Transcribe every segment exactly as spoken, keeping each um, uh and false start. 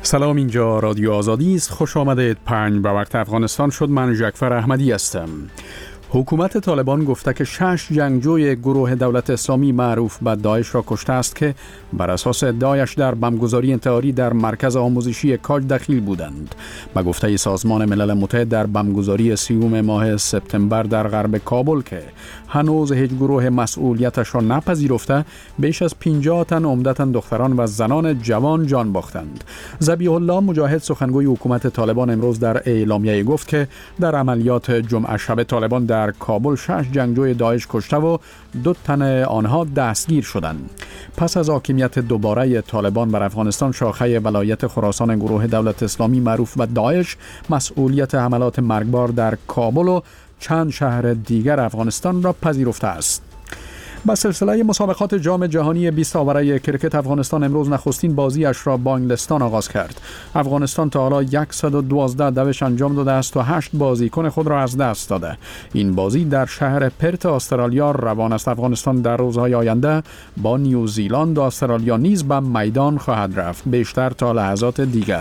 سلام، اینجا رادیو آزادی است. خوش آمدید. پنج به وقت افغانستان شد. من جعفر احمدی هستم. حکومت طالبان گفته که شش جنگجوی گروه دولت اسلامی معروف به داعش را کشته است که بر اساس ادعایش در بمبگذاری انتحاری در مرکز آموزشی کاج دخیل بودند. به گفته سازمان ملل متحد در بمبگذاری سیوم ماه سپتامبر در غرب کابل که هنوز هیچ گروه مسئولیتش را نپذیرفته، بیش از پنجاه تن عمدتاً دختران و زنان جوان جان باختند. ذبیح الله مجاهد سخنگوی حکومت طالبان امروز در اعلامیه گفت که در عملیات جمعه شب طالبان در در کابل شش جنگجوی داعش کشته و دو تن آنها دستگیر شدند. پس از حاکمیت دوباره طالبان بر افغانستان، شاخه ولایت خراسان گروه دولت اسلامی معروف به داعش مسئولیت حملات مرگبار در کابل و چند شهر دیگر افغانستان را پذیرفته است. با سلسله مسابقات جام جهانی بیست آوره کرکت، افغانستان امروز نخستین بازیش را با انگلستان آغاز کرد. افغانستان تا حالا صد و دوازده دوش انجام داده است و هشت بازیکن خود را از دست داده. این بازی در شهر پرت استرالیا روان است. افغانستان در روزهای آینده با نیوزیلند و استرالیا نیز به میدان خواهد رفت. بیشتر تا لحظات دیگر.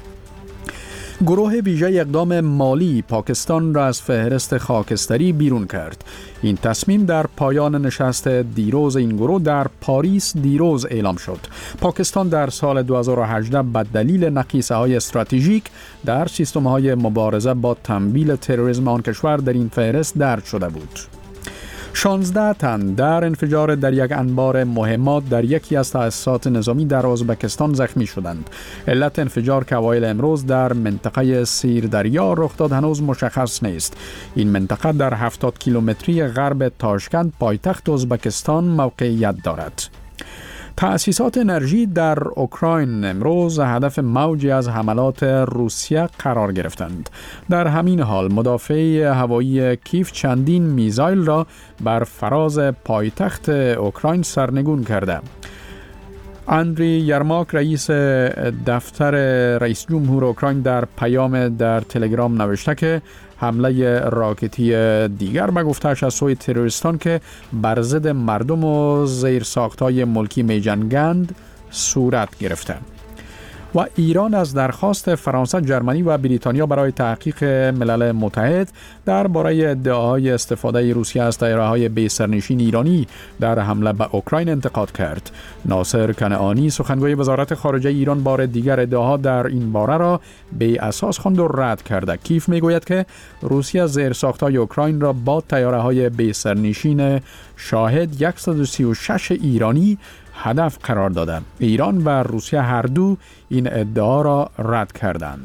گروه ویژه اقدام مالی پاکستان را از فهرست خاکستری بیرون کرد. این تصمیم در پایان نشست دیروز این گروه در پاریس دیروز اعلام شد. پاکستان در سال دو هزار و هجده به دلیل نقیصه‌های استراتژیک در سیستم‌های مبارزه با تمویل تروریسم آن کشور در این فهرست درج شده بود. شانزده تن در انفجار در یک انبار مهمات در یکی از تأسیسات نظامی در ازبکستان زخمی شدند. علت انفجار که اوایل امروز در منطقه سیردریا رخ داد هنوز مشخص نیست. این منطقه در هفتاد کیلومتری غرب تاشکند پایتخت ازبکستان موقعیت دارد. تأسیسات انرژی در اوکراین امروز هدف موجی از حملات روسیه قرار گرفتند. در همین حال مدافع هوایی کیف چندین میزایل را بر فراز پایتخت اوکراین سرنگون کرده. اندری یرماک رئیس دفتر رئیس جمهور اوکراین در پیام در تلگرام نوشته که حمله راکتی دیگر به گفته‌اش از سوی تروریستان که بر ضد مردم و زیرساخت‌های ملکی می‌جنگند صورت گرفته. و ایران از درخواست فرانسه، جرمنی و بریتانیا برای تحقیق ملل متحد درباره ادعاهای استفاده روسیه از طیاره‌های بی سرنشین ایرانی در حمله به اوکراین انتقاد کرد. ناصر کنعانی سخنگوی وزارت خارجه ایران بار دیگر ادعاها در این باره را بی اساس خواند و رد کرده. کیف میگوید که روسیه زیرساخت‌های اوکراین را با طیاره‌های بی سرنشین شاهد صد و سی و شش ایرانی هدف قرار داده. ایران و روسیه هر دو این ادعا را رد کردند.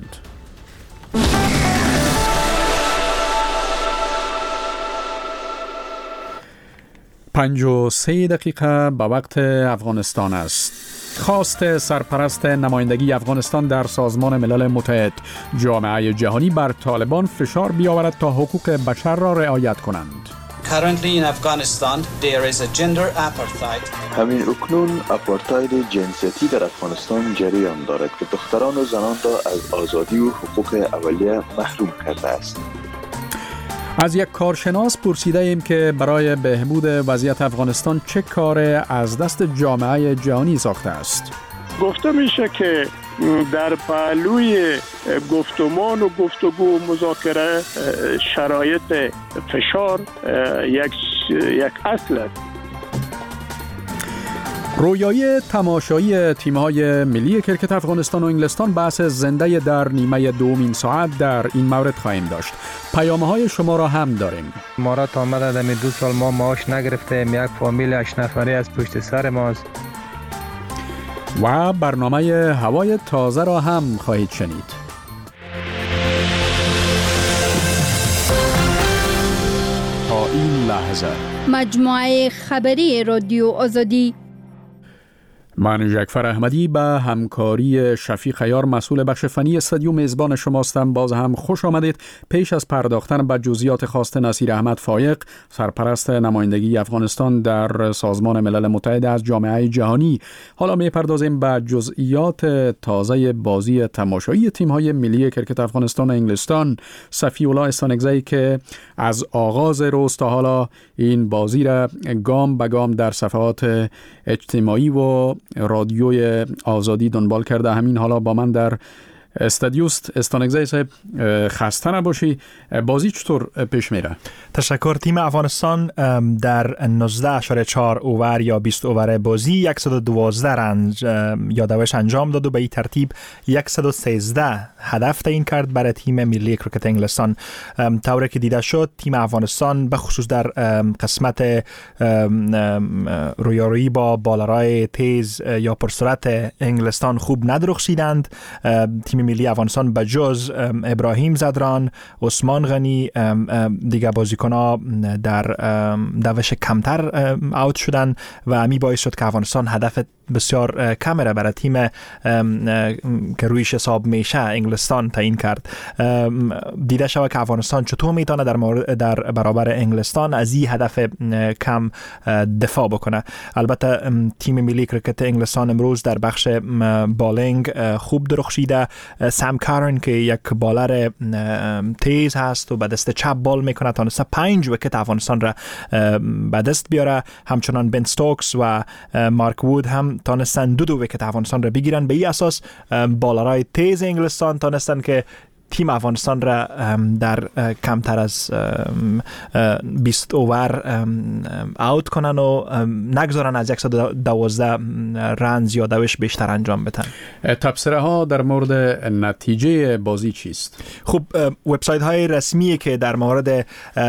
پنج و سه دقیقه به وقت افغانستان است. خواست سرپرست نمایندگی افغانستان در سازمان ملل متحد: جامعه جهانی بر طالبان فشار بیاورد تا حقوق بشر را رعایت کنند. Currently in Afghanistan there is a gender apartheid. همین اکنون اپارتاید جنسیتی در افغانستان جریان دارد که دختران و زنان را از آزادی و حقوق اولیه محروم کرده است. از یک کارشناس پرسیده ایم که برای بهبود وضعیت افغانستان چه کار از دست جامعه جهانی ساخته است. گفته میشه که در پهلوی گفتمان و گفتگو و مذاکره شرایط فشار یک یک اصل است. رویای تماشایی تیم‌های ملی کرکت افغانستان و انگلستان بحث زنده در نیمه دومین ساعت در این مورد خواهیم داشت. پیام‌های شما را هم داریم. ما را تا مدت دو سال ما معاش نگرفتیم. یک فامیل هشت نفری از پشت سر ماست. و برنامه هوای تازه را هم خواهید شنید. تا این لحظه مجموعه خبری رادیو آزادی. من جعفر احمدی به همکاری شفیق عیار مسئول بخش فنی استودیو میزبان شماستم. باز هم خوش آمدید. پیش از پرداختن به جزئیات خواست نصیر احمد فایق، سرپرست نمایندگی افغانستان در سازمان ملل متحد از جامعه جهانی، حالا میپردازیم به جزئیات تازه بازی تماشایی تیم‌های ملی کرکت افغانستان و انگلستان. صفی الله استانگزی که از آغاز روز تا حالا این بازی را گام به گام در صفحات اجتماعی و رادیوی آزادی دنبال کرده. همین حالا با من در استادیوست. استانگزی صاحب خسته نباشی. بازی چطور پیش میره؟ تشکر. تیم افغانستان در نوزده اشاره چهار اوور یا بیست اوور بازی صد و دوازده رنج یا دوش انجام داد و به این ترتیب صد و سیزده هدف تعیین کرد برای تیم ملی کریکت انگلستان. طوری که دیده شد تیم افغانستان به خصوص در قسمت رویارویی با بالرای تیز یا پرسرعت انگلستان خوب ندرخشیدند. تیم ملی افغانستان به جز ابراهیم زدران، عثمان غنی، دیگر بازیکن‌ها در دوش کمتر اوت شدن و امی باعث شد که افغانستان هدف بسیار کم را برای تیم که رویش حساب میشه انگلستان تعیین کرد. دیده شود که افغانستان چطور میتونه در در برابر انگلستان از این هدف کم دفاع بکنه. البته تیم ملی کریکت انگلستان امروز در بخش بالینگ خوب درخشیده. سام کارن که یک بالر تیز هست و به دست چپ بال میکنه تونسته پنج ویکت افغانستان را به دست بیاره. همچنان بن استوکس و مارک وود هم تونستن دو دو ویکت افغانستان را بگیرن. به این اساس بالرای تیز انگلستان تونستن که تیم افغانستان را در کمتر از بیست اوور اوت کنن و نگذارن از صد و دوازده رنز یا دوش بیشتر انجام بدن. تبصره ها در مورد نتیجه بازی چیست؟ خب وبسایت های رسمی که در مورد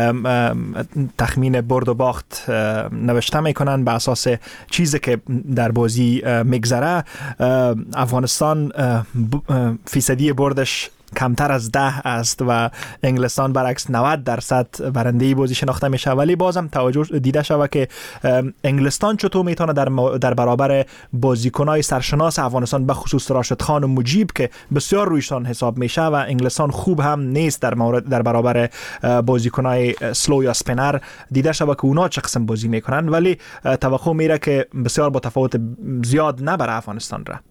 تخمین برد و باخت نوشته میکنن به اساس چیزی که در بازی میگذره، افغانستان فیصدی بردش کمتر از ده است و انگلستان برعکس نود درصد برنده بازی شناخته میشه. ولی بازم توجه دیده شود که انگلستان چطور میتونه در در برابر بازیکنای سرشناس افغانستان به خصوص راشد خان و مجیب که بسیار رویشان حساب میشه و انگلستان خوب هم نیست در مورد در برابر بازیکنای سلو یا اسپینر، دیده شود که اونا چه قسم بازی میکنن. ولی توقع میره که بسیار با تفاوت زیاد نبره افغانستان را.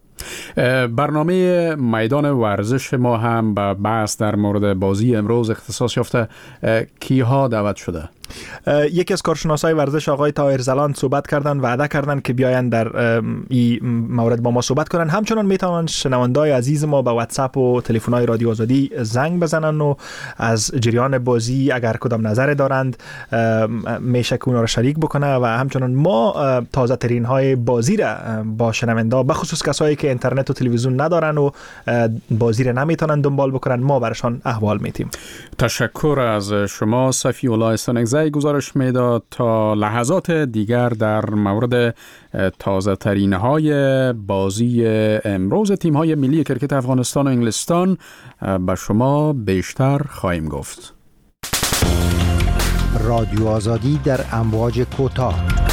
برنامه میدان ورزش ما هم به بحث در مورد بازی امروز اختصاص یافته. کیها دعوت شده؟ یکی از کارشناسای ورزش آقای طاهر زلان صحبت کردن، وعده کردن که بیاین در این مورد با ما صحبت کنن. همچنان میتونن شنوندای عزیز ما به واتساپ و تلفن‌های رادیو آزادی زنگ بزنن و از جریان بازی اگر کدام نظر دارند میشه که اونا رو شریک بکنه و همچنان ما تازه ترین های بازی را با شنوندا به خصوص کسایی که اینترنت و تلویزیون ندارن و بازی را نمیتونن دنبال بکنن ما برشان احوال میتیم. تشکر از شما صفی الله استانگزی. گزارش میداد تا لحظات دیگر در مورد تازه ترین های بازی امروز تیم های ملی کرکت افغانستان و انگلستان به شما بیشتر خواهیم گفت. رادیو آزادی در امواج کوتاه.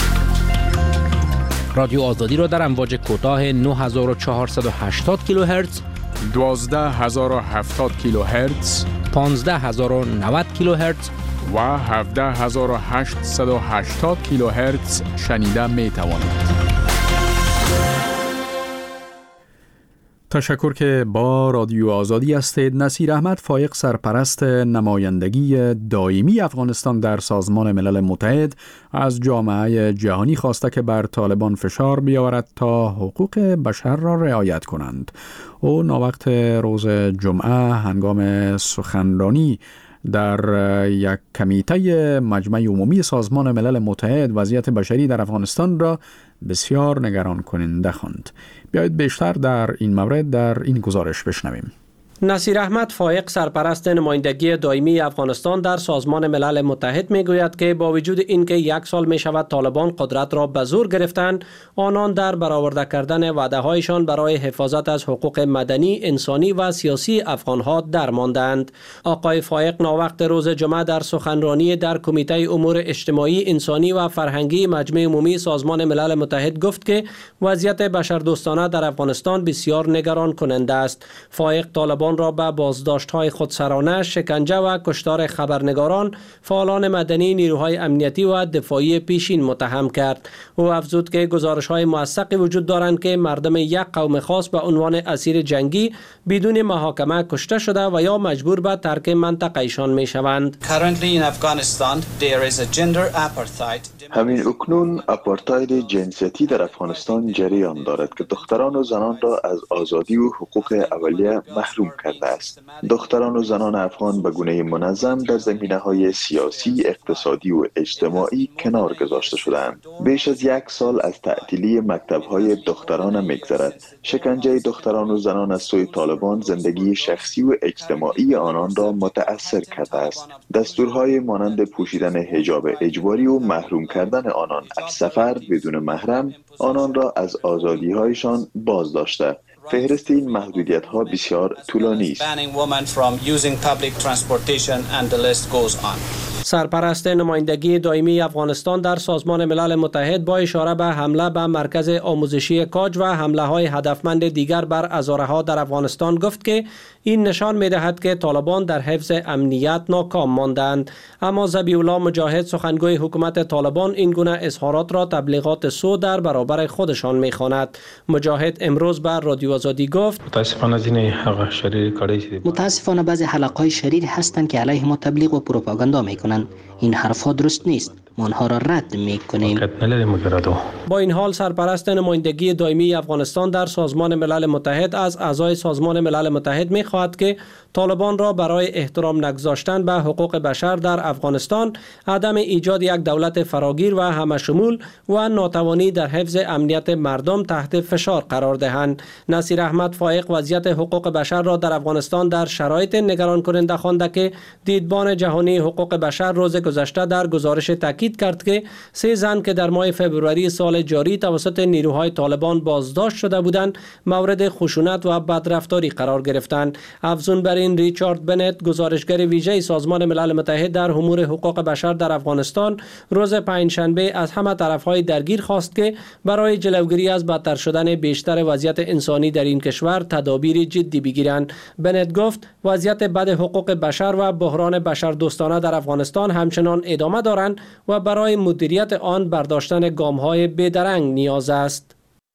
رادیو آزادی را در امواج کوتاه نه هزار و چهارصد و هشتاد کیلوهرتز، دوازده هزار و هفتاد کیلوهرتز، پانزده هزار و نود کیلوهرتز و هفده هزار و هشتصد و هشتاد کیلوهرتز شنیده می توانید. تشکر که با رادیو آزادی هستید. نصیر احمد فایق سرپرست نمایندگی دائمی افغانستان در سازمان ملل متحد از جامعه جهانی خواسته که بر طالبان فشار بیاورد تا حقوق بشر را رعایت کنند. او ناوقت روز جمعه هنگام سخنرانی در یک کمیته مجمع عمومی سازمان ملل متحد وضعیت بشری در افغانستان را بسیار نگران کننده خواند. بیایید بیشتر در این مورد در این گزارش بشنویم. نصیر احمد فایق سرپرست نمایندگی دائمی افغانستان در سازمان ملل متحد میگوید که با وجود اینکه یک سال می شود طالبان قدرت را به زور گرفتند، آنان در برآورده کردن وعده هایشان برای حفاظت از حقوق مدنی، انسانی و سیاسی افغانها درماندند. آقای فایق ناوقت روز جمعه در سخنرانی در کمیته امور اجتماعی، انسانی و فرهنگی مجمع عمومی سازمان ملل متحد گفت که وضعیت بشردوستانه در افغانستان بسیار نگران کننده است. فایق طالبان را به بازداشت‌های خودسرانه، شکنجه و کشتار خبرنگاران، فعالان مدنی، نیروهای امنیتی و دفاعی پیشین متهم کرد. او افزود که گزارش‌های موثقی وجود دارند که مردم یک قوم خاص به عنوان اسیر جنگی بدون محاکمه کشته شده و یا مجبور به ترک منطقه ایشان می‌شوند. Currently in Afghanistan there is a gender apartheid. همین اکنون آپارتاید جنسیتی در افغانستان جریان دارد که دختران و زنان را از آزادی و حقوق اولیه محروم کرده است. دختران و زنان افغان به گونه منظم در زمینه‌های سیاسی، اقتصادی و اجتماعی کنار گذاشته شدند. بیش از یک سال از تعطیلی مکتب‌های دختران می‌گذرد. شکنجه دختران و زنان از سوی طالبان زندگی شخصی و اجتماعی آنان را متأثر کرده است. دستورهای مانند پوشیدن حجاب اجباری و محروم کردن آنان از سفر بدون محرم آنان را از آزادی‌هایشان باز داشته. فهرست این محدودیت‌ها بسیار طولانی است. سرپرست نمایندگی دائمی افغانستان در سازمان ملل متحد با اشاره به حمله به مرکز آموزشی کاج و حمله‌های هدفمند دیگر بر ازاره‌ها در افغانستان گفت که این نشان می‌دهد که طالبان در حفظ امنیت ناکام ماندند. اما ذبیح الله مجاهد سخنگوی حکومت طالبان این گونه اظهارات را تبلیغات سو در برابر خودشان می‌خواند. مجاهد امروز بر رادیو آزادی گفت متاسفانه بعضی حلقه‌های شریر هستند که علیه ما تبلیغ و پروپاگاندا می‌کنند. این حرفها درست نیست. ما آنها را رد می‌کنیم. با این حال سرپرست نمایندگی دائمی افغانستان در سازمان ملل متحد از اعضای سازمان ملل متحد می‌خواهد که طالبان را برای احترام نگذاشتن به حقوق بشر در افغانستان، عدم ایجاد یک دولت فراگیر و همشمول و ناتوانی در حفظ امنیت مردم تحت فشار قرار دهند. نصیر احمد فائق وضعیت حقوق بشر را در افغانستان در شرایط نگران کننده خوانده که دیدبان جهانی حقوق بشر روز گذشته در گزارش تاکید کرد که سه زن که در ماه فوریه سال جاری توسط نیروهای طالبان بازداشت شده بودند مورد خشونت و بدرفتاری قرار گرفتند. افزون بر این ریچارد بنت گزارشگر ویژه سازمان ملل متحد در امور حقوق بشر در افغانستان روز پنجشنبه از همه طرفهای درگیر خواست که برای جلوگیری از بدتر شدن بیشتر وضعیت انسانی در این کشور تدابیر جدی بگیرند. بنت گفت وضعیت بد حقوق بشر و بحران بشردوستانه در افغانستان همچنان ادامه دارند و برای مدیریت آن برداشتن گام‌های بیدرنگ نیاز است.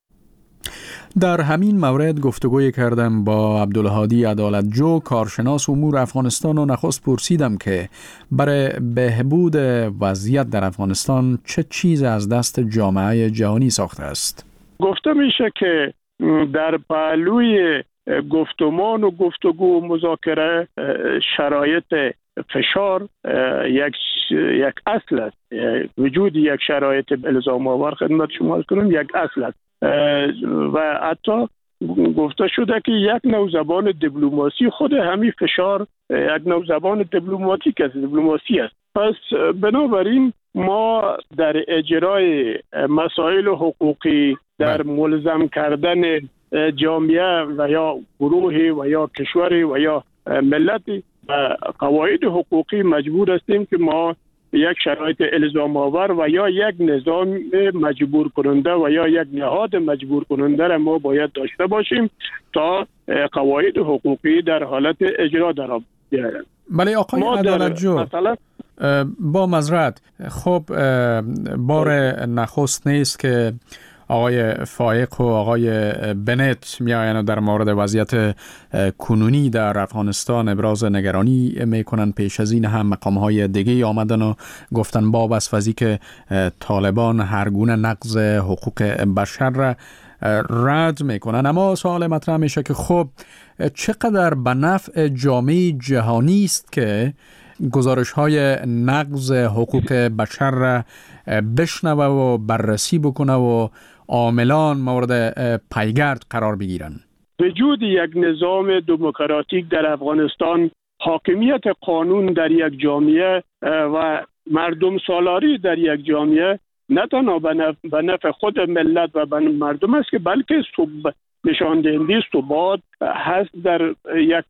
در همین مورد گفتگوی کردم با عبدالهادی عدالتجو، کارشناس امور افغانستان، و نخست پرسیدم که برای بهبود وضعیت در افغانستان چه چیز از دست جامعه جهانی ساخته است. گفته میشه که در پهلوی گفتمان و گفتگو و مذاکره شرایط فشار یک یک اصل است. وجود یک شرایط الزام آور خدمت شما کنم یک اصل است و حتی گفته شده که یک نوع زبان دیپلماسی خود همین فشار یک نوع زبان دیپلماتیک است، دیپلماسی است. پس بنابراین ما در اجرای مسائل حقوقی، در ملزم کردن جامعه و یا گروهی و یا کشوری و یا ملتی و قواعد حقوقی مجبور هستیم که ما یک شرایط الزام آور و یا یک نظام مجبور کننده و یا یک نهاد مجبور کننده را ما باید داشته باشیم تا قواعد حقوقی در حالت اجرا در بیاید. بله آقای عدالتجو، با معذرت، خب بار نخست نیست که آقای فائق و آقای بنت میآیند در مورد وضعیت کنونی در افغانستان ابراز نگرانی میکنن. پیش از این هم مقام‌های دیگه آمدن و گفتن با بس وضعی که طالبان هر گونه نقض حقوق بشر را رد میکنن. اما سوال مطرح میشه که خب چقدر به نفع جامعه جهانی است که گزارش های نقض حقوق بشر را بشنوه و بررسی بکنه و عاملان مورد پیگرد قرار بگیرن. وجود یک نظام دموکراتیک در افغانستان، حاکمیت قانون در یک جامعه و مردم سالاری در یک جامعه نه تنها به نفع خود ملت و مردم است که بلکه نشان دهنده ثبات هست در یک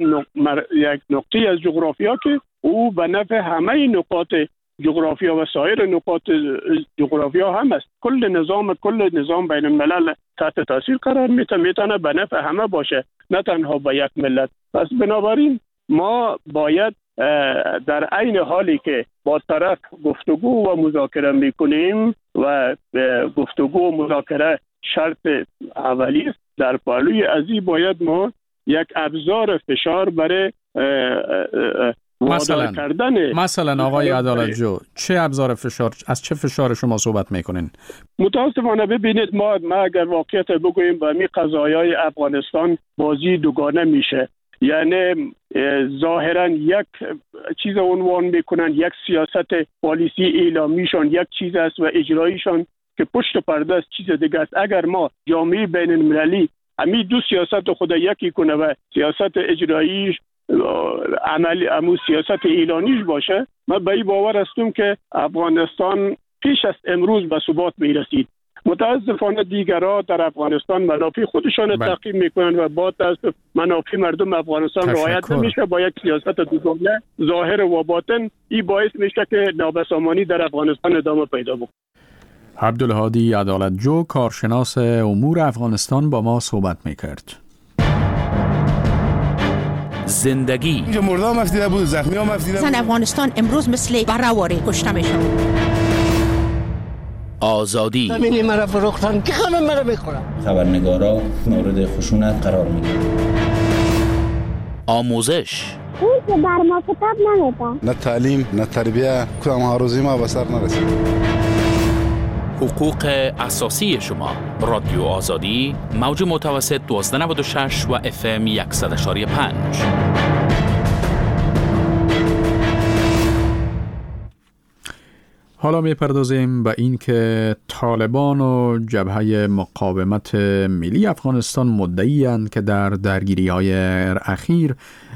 یک نقطه از جغرافیا که او به نفع همه نقاط جغرافیا و سایر نقاط جغرافیا هم است. کل نظام کل نظام بین الملل تحت تاثیر قرار میتونه میتونه به نفع همه باشه، نه تنها به یک ملت. پس بنابراین ما باید در عین حالی که با طرف گفتگو و مذاکره میکنیم و گفتگو و مذاکره شرط اولی است، در پهلوی ازی باید ما یک ابزار فشار برای مثلا کردن مثلا آقای عدالت جو چه ابزار فشار، از چه فشار شما صحبت میکنین؟ متاسفانه ببینید ما ما اگر واقعیت بگوییم با می قضایای افغانستان بازی دوگانه میشه، یعنی ظاهرا یک چیز عنوان میکنن، یک سیاست پالیسی اعلامیشان یک چیز است و اجرایشان که پشت پرده است چیز دیگه است. اگر ما جامعه بین المللی همین دو سیاست خود یکی کنه و سیاست اجراییش عملی امو سیاست اعلانیش باشه، من به این باور هستم که افغانستان پیش از امروز به ثبات میرسید. متاسفانه دیگرها در افغانستان منافع خودشان تعقیب میکنن و با تاسف منافع مردم افغانستان رعایت نمیشه. با یک سیاست دوگانه ظاهر و باطن این باعث میشه که نابسامانی در افغانستان ادامه پیدا بکنه. عبدالهادی عدالت جو، کارشناس امور افغانستان، با ما صحبت میکرد. زندگی اینجا مردم مفتیده بود، زخمی ها مفتیده بود. زن افغانستان امروز مثل براواری کشته میشه. آزادی همینی مرا فروختن که خانم مرا میخورن. خبرنگارا مورد خشونت قرار میگیرن. آموزش اون که بر ما کتاب نمیده. نه تعلیم نه تربیه، کدام هاروزی ما به سر نرسید. حقوق اساسی شما. رادیو آزادی، موج متوسط دوازده نود و شش و اف ام صد و یک و پنج. حالا میپردازیم به این که طالبان و جبهه مقاومت ملی افغانستان مدعی‌اند که در درگیری‌های اخیر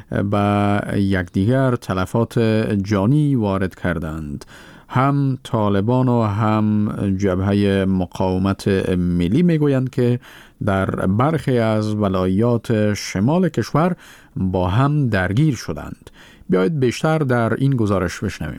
به یکدیگر تلفات جانی وارد کردند. هم طالبان و هم جبهه مقاومت ملی میگویند که در برخی از ولایات شمال کشور با هم درگیر شدند. بیایید بیشتر در این گزارش بشنویم.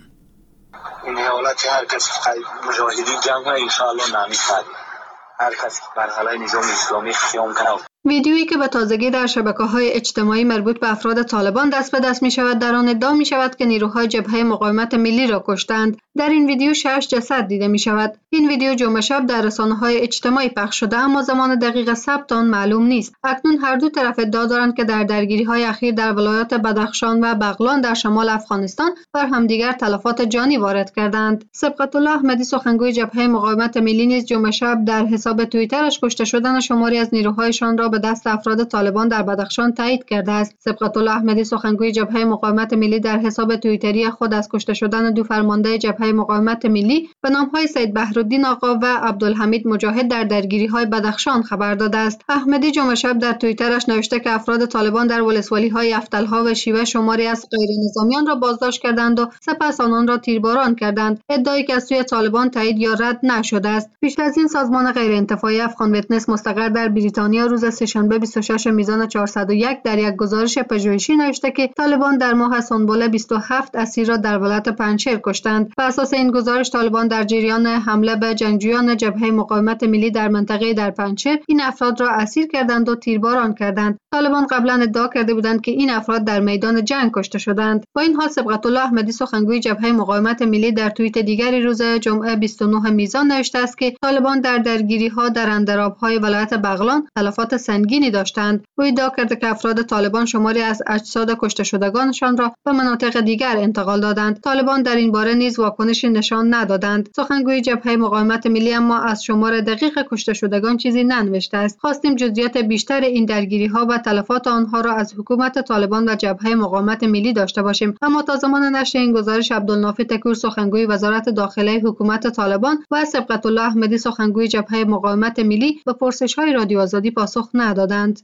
این حالت هر کس مجاهدین جنگ انشاءالله نمی‌خواد. هر کس بر علیه نظام اسلامی قیام کنه. ویدیویی که به تازگی در شبکه‌های اجتماعی مربوط به افراد طالبان دست به دست می‌شود، در آن ادعا می‌شود که نیروهای جبهه مقاومت ملی را کشتند. در این ویدیو شش جسد دیده می‌شود. این ویدیو جمعه شب در رسانه‌های اجتماعی پخش شده، اما زمان دقیق ثبت آن معلوم نیست. اکنون هر دو طرف ادعا دارند که در درگیری‌های اخیر در ولایات بدخشان و بغلان در شمال افغانستان بر همدیگر تلفات جانی وارد کردند. سبقت الله احمدی، سخنگوی جبهه مقاومت ملی، نیز جمعه شب در حساب توییترش کشته شدن شماری از نیروهایشان را به دست افراد طالبان در بدخشان تایید کرده است. سبقت الله احمدی، سخنگوی جبهه مقاومت ملی، در حساب توییتری خود از کشته شدن دو فرمانده جبهه مقاومت ملی به نام‌های سید بحرالدین آقا و عبدالحمید مجاهد در درگیری‌های بدخشان خبر داده است. احمدی جمعه شب در توییترش نوشته که افراد طالبان در ولسوالی‌های افتلها و شیوه شماری از غیر نظامیان را بازداشت کردند و سپس آنان را تیرباران کردند، ادعایی که از سوی طالبان تایید یا رد نشده است. پیش از این سازمان غیرانتفاعی افغان ویتنس مستقر در بریتانیا روز سه‌شنبه بیست و شش میزان چهارصد و یک در یک گزارش پژوهشی نوشته که طالبان در ماه سنبل بیست و هفت اسیر را در ولایت پنجشیر کشتند. بر اساس این گزارش طالبان در جریان حمله به جنگجویان جبهه مقاومت ملی در منطقه در پنجشیر این افراد را اسیر کردند و تیرباران کردند. طالبان قبلا ادعا کرده بودند که این افراد در میدان جنگ کشته شدند. با این حال سبقت الله احمدی، سخنگوی جبهه مقاومت ملی، در توییت دیگری روز جمعه بیست و نه میزان نوشته است که طالبان در درگیری‌ها در اندراب‌های ولایت بغلان تلفات سنگینی داشتند. او ادعا کرده که افراد طالبان شماری از اجساد کشته شدگانشان را به مناطق دیگر انتقال دادند. طالبان در این باره نیز واکنشی نشان ندادند. سخنگوی جبهه مقاومت ملی اما از شمار دقیق کشته شدگان چیزی ننوشته است. خواستیم جزئیات بیشتر این درگیری‌ها و تلفات آنها را از حکومت طالبان و جبهه مقاومت ملی داشته باشیم، اما تا زمان نشر این گزارش عبدالنافی تکور، سخنگوی وزارت داخله حکومت طالبان، و سبقت الله احمدی، سخنگوی جبهه مقاومت ملی، به پرسش‌های رادیو آزادی پاسخ ندادند.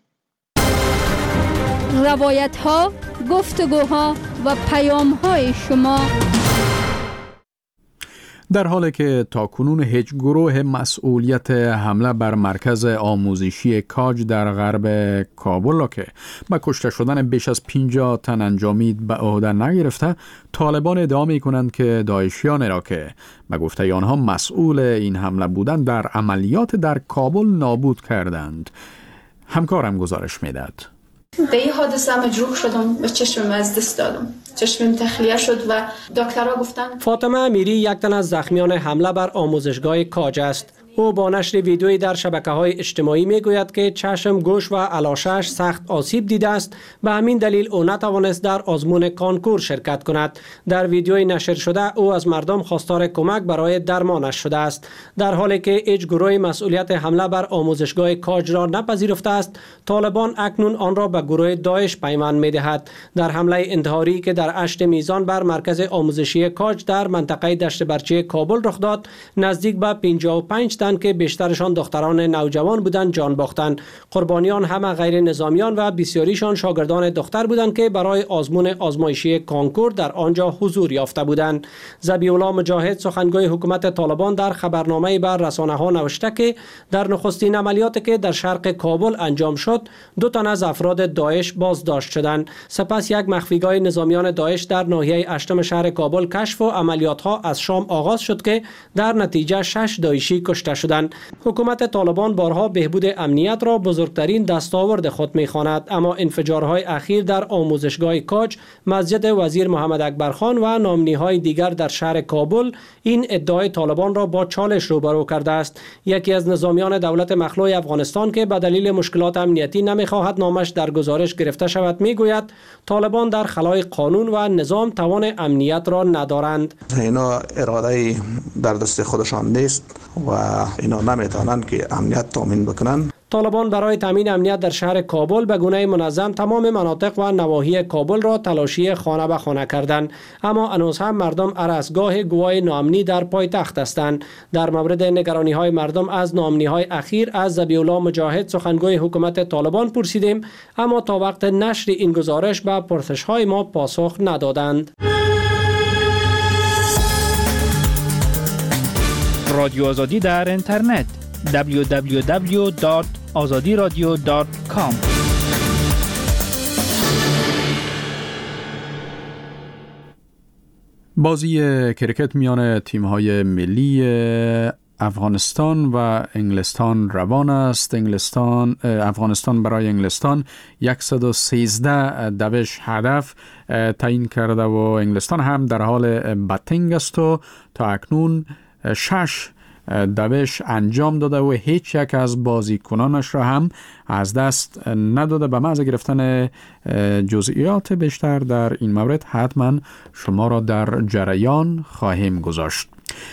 روایت‌ها، گفتگوها و پیام‌های شما. در حالی که تاکنون هیچ گروه مسئولیت حمله بر مرکز آموزشی کاج در غرب کابل را که با کشته شدن بیش از پنجاه تن انجامید به عهده نگرفته، طالبان ادعا می‌کنند که داعشیان را که به گفته آنها مسئول این حمله بودند در عملیات در کابل نابود کردند. همکارم گزارش می‌دهد. در این حادثه مجروح شدم و چشمم از دست دادم. چشمم تخلیه شد و دکترها گفتن. فاطمه امیری یک تن از زخمیان حمله بر آموزشگاه کاج است. او با نشر ویدیویی در شبکه‌های اجتماعی میگوید که چشم، گوش و علاشش سخت آسیب دیده است، به همین دلیل او نتوانست در آزمون کانکور شرکت کند. در ویدیوی نشر شده او از مردم خواستار کمک برای درمانش شده است، در حالی که هیچ گروهی مسئولیت حمله بر آموزشگاه کاج را نپذیرفته است. طالبان اکنون آن را به گروه داعش پیوند می‌دهد. در حمله انتحاری که در اشت میزان بر مرکز آموزشی کاج در منطقه دشت برچی کابل رخ داد، نزدیک به پنجاه و پنج تن که بیشترشان دختران نوجوان بودند جان باختند. قربانیان همه غیر نظامیان و بسیاریشان شاگردان دختر بودند که برای آزمون آزمایشی کانکور در آنجا حضور یافته بودند. ذبیح الله مجاهد سخنگوی حکومت طالبان در خبرنامه‌ای بر رسانه‌ها نوشته که در نخستین عملیاتی که در شرق کابل انجام شد، دو تن از افراد داعش بازداشت شدند. سپس یک مخفیگاه نظامیان داعش در ناحیه اشتم شهر کابل کشف و عملیات‌ها از شام آغاز شد که در نتیجه شش داعشی کشته شدند. حکومت طالبان بارها بهبود امنیت را بزرگترین دستاورد خود می‌خواند، اما انفجارهای اخیر در آموزشگاه کاج، مسجد وزیر محمد اکبر خان و نامنی‌های دیگر در شهر کابل این ادعای طالبان را با چالش روبرو کرده است. یکی از نظامیان دولت مخلوع افغانستان که به دلیل مشکلات امنیتی نمی‌خواهد نامش در گزارش گرفته شود میگوید طالبان در خلای قانون و نظام توان امنیت را ندارند. اینا اراده در دست خودشان نیست و اینا نمیتونن که امنیت تامین بکنن. طالبان برای تامین امنیت در شهر کابل به گونه منظم تمام مناطق و نواحی کابل را تلاشی خانه به خانه کردند، اما هنوز هم مردم ارزگاه گواه ناامنی در پایتخت هستند. در مورد نگرانی های مردم از ناامنی های اخیر از ذبیح الله مجاهد سخنگوی حکومت طالبان پرسیدیم، اما تا وقت نشر این گزارش به پرسش های ما پاسخ ندادند. رادیو آزادی در اینترنت دبلیو دبلیو دبلیو دات آزادی رادیو دات کام. بازی کرکت میان تیم‌های ملی افغانستان و انگلستان روان است. انگلستان افغانستان برای انگلستان صد و سیزده دوش هدف تعیین کرده و انگلستان هم در حال بتینگ است و تا اکنون شش دوش انجام داده و هیچ یک از بازیکنانش را هم از دست نداده. به محض گرفتن جزئیات بیشتر در این مورد حتما شما را در جریان خواهیم گذاشت.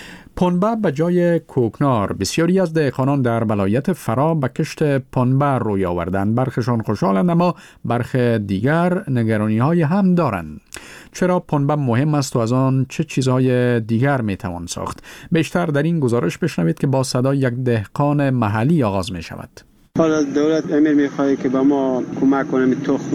پنبه به جای کوکنار. بسیاری از دهقانان در ولایت فرا به کشت پنبه روی آوردند. برخشان خوشحالند، اما برخ دیگر نگرانی های هم دارند. چرا پنبه مهم است و از آن چه چیزهای دیگر می توان ساخت؟ بیشتر در این گزارش بشنوید که با صدای یک دهقان محلی آغاز می شود. حالا دولت امیر میخواد که به ما کمک کنه، تخم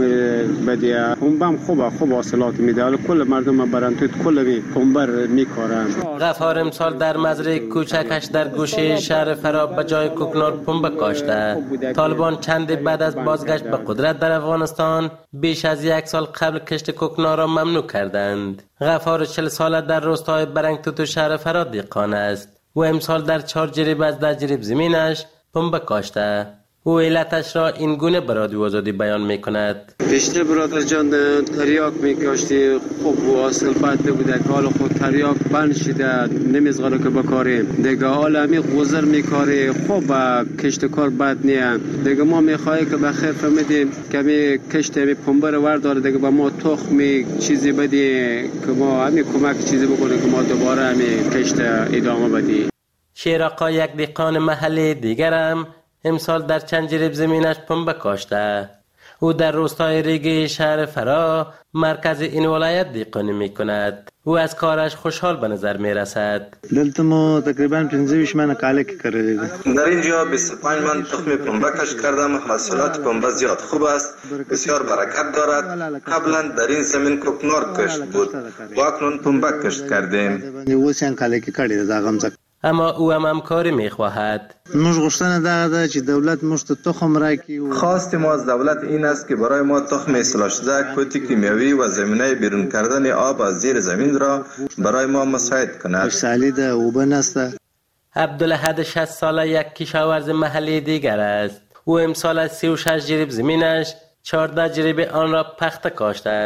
بده، پنبه هم خوبه، خوب حاصلات میده. حالا کل مردم برانتوی کل می پنبه میکارن. غفار امسال در مزرعه کوچکش در گوشه شهر فرا به جای کوکنار پنبه کاشته. طالبان چند بعد از بازگشت به قدرت در افغانستان بیش از یک سال قبل کشت کوکنار را ممنوع کردند. غفار چهل ساله در روستای برنگتوت و شهر فرا دهقان است و امسال در چهار جریب از ده جریب زمینش پنبه کاشته. او علتش را این گونه به رادیو آزادی بیان می کند. بیشتر برادر جان تریاک می کاشتی، خوب و اصل بد نبوده که حالا خود تریاک بند شده نمیزغاله که بکاریم دیگه. حالا همی غزر می کاری خوب کشت کار بد نیم دیگه. ما می خواهی که بخیر فهمیدیم که همی کشت همی پنبه رو ورداره دیگه، با ما تخمی چیزی بدی که ما همی کمک چیزی بکنیم که ما دوباره همی کشت ادامه بدی. شیراقا یک دهقان محلی دیگرم امسال در چند جریب زمینش پنبه کاشته. او در روستای ریگه شهر فرا مرکز این ولایت دهقانی می کند. او از کارش خوشحال به نظر می رسد. دلتا ما تقریبا پنځه من کالک کرده. در اینجا بیست و پنج من تخم پنبه کش کردم. حاصلات پنبه زیاد خوب است، بسیار برکت دارد. قبلا در این زمین کوکنار کشت بود و اکنون پنبه کشت کردیم. اوسیان کالک کردی داغم زک. اما او هم همکاری می خواهد. موږ غوښتنه دا ده چې دولت موږ ته تخم راکړي. خواست ما از دولت این است که برای ما تخم اصلاح شده، کود کیمیاوی و زمینه بیرون کردن آب از زیر زمین را برای ما مساعد کند. سالی ده اوبه نسته. عبدالحد شصت ساله یک کشاورز محلی دیگر است. او امسال از سی و شش جریب زمینش چهارده جریب آن را پخته کاشته است.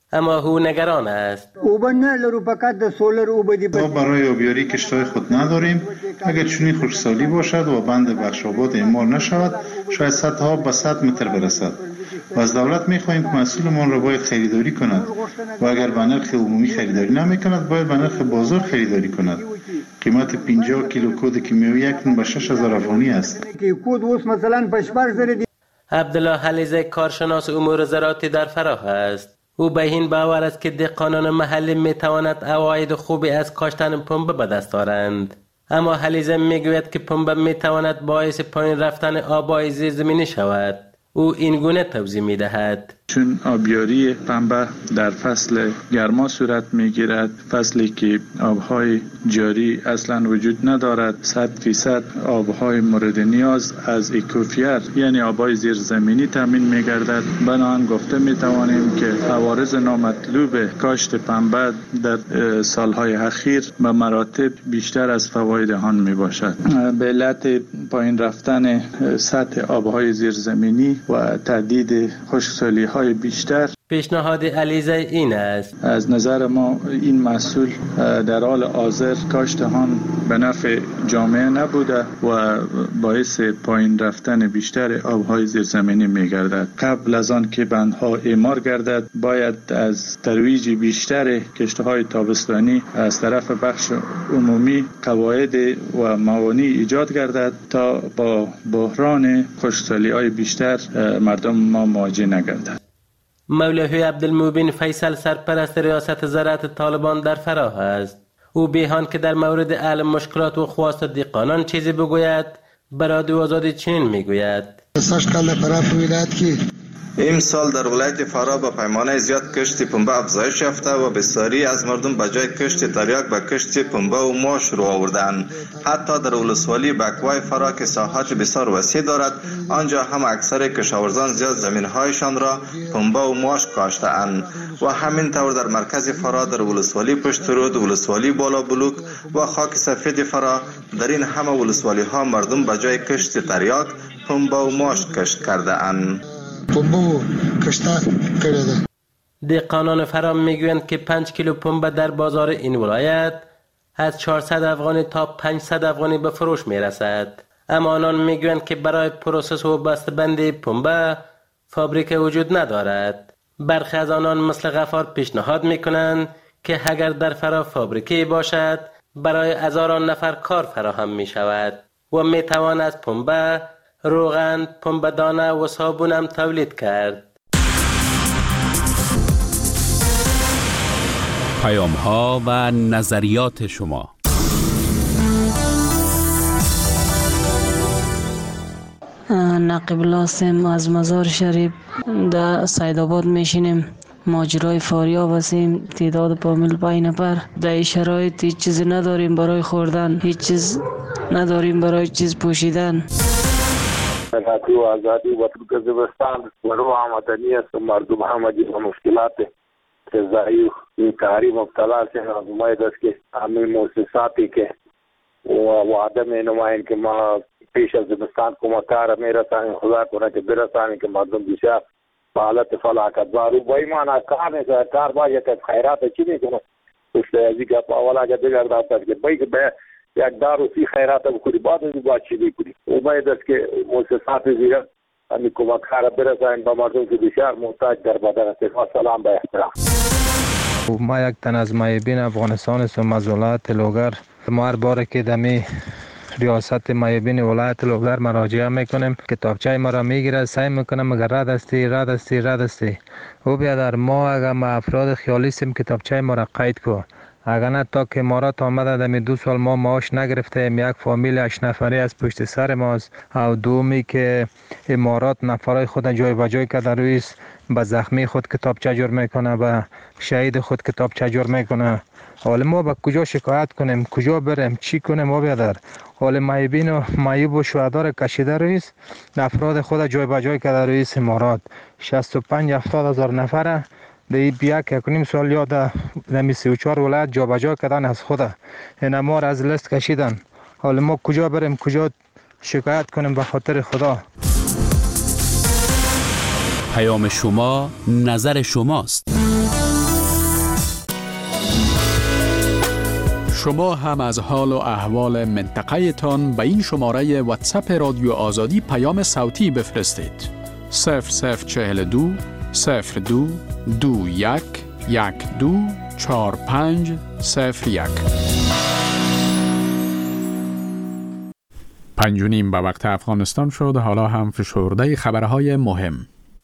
اما او نگران است. او نه لرو فقط د سولر او بدی ما برای آبیاری کشتای خود نداریم. اگر چنین خشکسالی باشد و بند بخشاباد اعمال نشود شاید سطح آب به صد متر برسد و از دولت می‌خواهیم که مسئولمان را باید خریداری کند و اگر به نرخ عمومی خریداری نمی‌کند باید به نرخ بازار خریداری کند. قیمت پنجاه کیلو کود کیمیایی اکنون به شش هزار افغانی است. کود اوس مثلا په شپږ زره. عبدالله حلیزه کارشناس امور زراعتی در فراه است. او به این باور است که دهقانان محلی می‌تواند عواید خوبی از کاشتن پنبه به دست آورند. اما حلیزه میگوید که پنبه میتواند باعث پایین رفتن آب‌های زیرزمینی شود. او این گونه توضیح می‌دهد: چون آبیاری پنبه در فصل گرما صورت می‌گیرد، فصلی که آب‌های جاری اصلاً وجود ندارد، صد فیصد آب‌های مورد نیاز از اکوفیر یعنی آب‌های زیرزمینی تامین می‌گردد. بنابراین گفته می‌توانیم که عوارض نامطلوب کاشت پنبه در سال‌های اخیر به مراتب بیشتر از فواید آن میباشد. به علت پایین رفتن سطح آب‌های زیرزمینی و تعدید خشکسالی‌های بیشتر، پیشنهاد علیزه این است: از نظر ما این محصول در حال حاضر کاشت آن به نفع جامعه نبوده و باعث پایین رفتن بیشتر آب‌های زیرزمینی می‌گردد. قبل از آن که بندها اعمار گردد باید از ترویج بیشتر کشت‌های تابستانی از طرف بخش عمومی قواعد و موانع ایجاد گردد تا با بحران خشکسالی‌های بیشتر مردم ما مواجه نگردد. مولوی عبدالمبین فیصل سرپرست ریاست زراعت طالبان در فراه است. او بیهان که در مورد حل مشکلات و خواست دهقانان چیزی بگوید، برای رادیو آزادی چنین میگوید: امسال در ولایت فراه با پیمانه زیاد کشت پنبه افزایش یافته و بسیاری از مردم به جای کشت تریاک به کشت پنبه و ماش رو آوردند. حتی در ولسوالی بکوای فراه که ساحات بسیار وسیع دارد، آنجا هم اکثر کشاورزان زیاد زمین‌هایشان را پنبه و ماش کاشته‌اند و همین طور در مرکز فراه در ولسوالی پشت رود، ولسوالی بالا بلوک و خاک سفید فراه در این همه ولسوالی ها مردم به جای کشت تریاک پنبه و ماش کشت کرده اند. پنبه کشته کرده. دهقانان فراه میگویند که پنج کیلو پنبه در بازار این ولایت از چهارصد افغانی تا پانصد افغانی به فروش میرسد. اما آنان میگویند که برای پروسس و بسته‌بندی پنبه فابریکه وجود ندارد. برخی از آنان مثل غفار پیشنهاد میکنند که اگر در فراه فابریکه باشد برای هزاران نفر کار فراهم می شود و می توان از پنبه، روغن، پنبه دانه و صابون هم تولید کرد. پیام ها و نظریات شما. نقیب لاسم از مزار شریف در سیدآباد میشینیم. ماجرای فاریاب هستیم، تعداد پامیل پنج نفر. در این شرایط هیچ چیزی نداریم برای خوردن، هیچ چیز نداریم برای چیز پوشیدن. رادیو آزادی و ترکمنستان و رو آمدنی است مردم همگی و مشکلات که ضعیف این کاری مبتلا سے حکومت است که همین مؤسساتی که و عدم نمایند که ما پیش از زمستان کمکار میرسانیم، خدا کنه که برسانیم که مردم بسیار به حالت فلاکت دارو با ایمان کار نیست. کار باید که خیرات چی میکنه اشته ازی که اولا که دیگر دارد که باید که به یک دارو سی خیرات بکنی بعد از باید چی بکنی او باید است که مؤسسات زیرا همین کمکار برسانیم به مردم که بسیار محتاج در بدن است. سلام به احترام. ما یک تن از مایبین افغانستان است و مزولات لوگر. ما هر باره که دمی ریاست مایبین ولایت لوگر مراجعه میکنیم، کتابچه ما را میگیره، سعی میکنه مگر رد استی رد استی رد استی او بیادر ما اگر ما افراد خیالی سیم کتابچه ما را قید کو، اگر نه تا که امارات آمده دمی دو سال ما معاش نگرفتیم، یک فامیل هشت نفری از پشت سر ماست. او دومی که امارات نفرای خود جای و جای کرده رویست، به زخمی خود کتابچه جور میکنه، به شهید خود کتابچه جور میکنه. حالا ما به کجا شکایت کنیم، کجا بریم، چی کنیم؟ ما بیادر حال مایبین و مایب و شهدا کشیده رویست، افراد خود جای به جای کرده رویست امارات. شصت و پنج هفتاد هزار نفره در یک یک نیم سال یا در نمی سی و چهار ولایت جا به جا کردن از خود این ما را از لیست کشیدن. حالا ما کجا بریم، کجا شکایت کنیم؟ به خاطر خدا. پیام شما نظر شماست. شما هم از حال و احوال منطقه تان به این شماره واتساپ رادیو آزادی پیام صوتی بفرستید. صفر صفر چهل و دو صفر دو دو یک یک دو چهار پنج صفر یک. پنج و نیم به وقت افغانستان شد. حالا هم فشرده خبرهای مهم.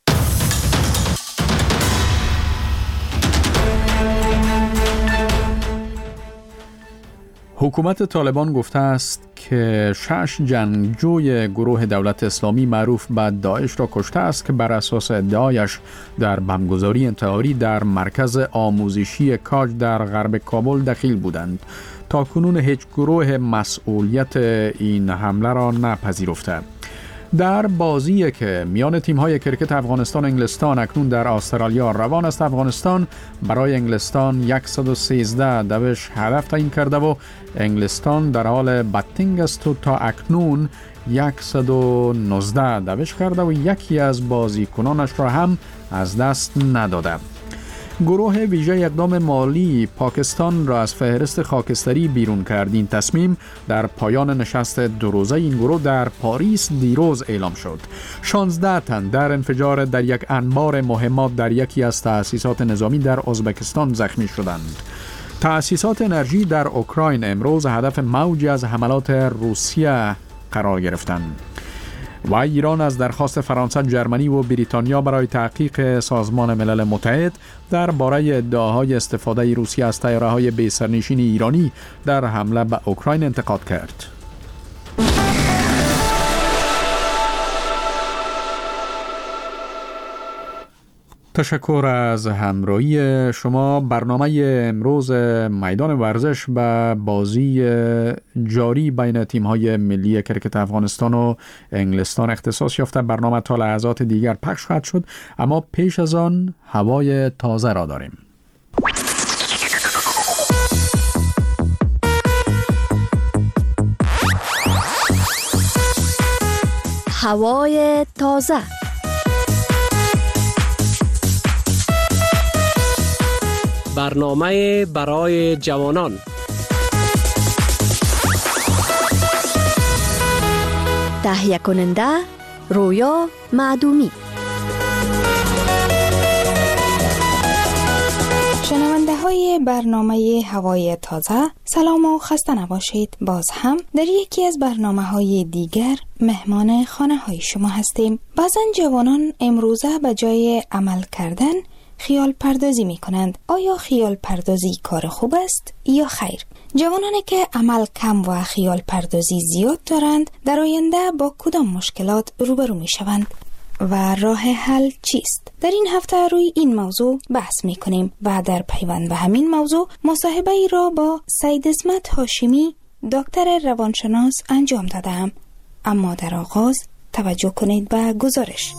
حکومت طالبان گفته است که شش جنگجوی گروه دولت اسلامی معروف به داعش را کشته است که بر اساس ادعایش در بمبگذاری انتحاری در مرکز آموزشی کاج در غرب کابل دخیل بودند. تا کنون هیچ گروه مسئولیت این حمله را نپذیرفته. در بازی که میان تیم‌های کرکت افغانستان و انگلستان اکنون در استرالیا روان است، افغانستان برای انگلستان صد و سیزده دوش هدف تعیین کرده و انگلستان در حال بتینگ است و تا اکنون صد و نوزده دوش کرده و یکی از بازیکنانش را هم از دست نداده. گروه ویژه اقدام مالی پاکستان را از فهرست خاکستری بیرون کرد. این تصمیم در پایان نشست دو روزه این گروه در پاریس دیروز اعلام شد. شانزده تن در انفجار در یک انبار مهمات در یکی از تأسیسات نظامی در ازبکستان زخمی شدند. تأسیسات انرژی در اوکراین امروز هدف موجی از حملات روسیه قرار گرفتند. و ایران از درخواست فرانسه، ژرمنی و بریتانیا برای تحقیق سازمان ملل متحد درباره ادعاهای استفاده روسیه از طیاره‌های بی سرنشین ایرانی در حمله به اوکراین انتقاد کرد. تشکر از همراهی شما. برنامه امروز میدان ورزش به بازی جاری بین تیم‌های ملی کرکت افغانستان و انگلستان اختصاص یافته. برنامه تا لحظات دیگر پخش خواهد شد، اما پیش از آن هوای تازه را داریم. هوای تازه. برنامه برای جوانان. تهیه کننده رویا معدومی. شنونده های برنامه هوای تازه، سلام و خسته نباشید. باز هم در یکی از برنامه های دیگر مهمان خانه های شما هستیم. بعضن جوانان امروزه به جای عمل کردن خیال پردازی می کنند. آیا خیال پردازی کار خوب است یا خیر؟ جوانانی که عمل کم و خیال پردازی زیاد دارند در آینده با کدام مشکلات روبرو می شوند و راه حل چیست؟ در این هفته روی این موضوع بحث می کنیم و در پیوند به همین موضوع مصاحبه ای را با سید اسمت هاشمی، دکتر روانشناس انجام دادم. اما در آغاز توجه کنید به گزارش.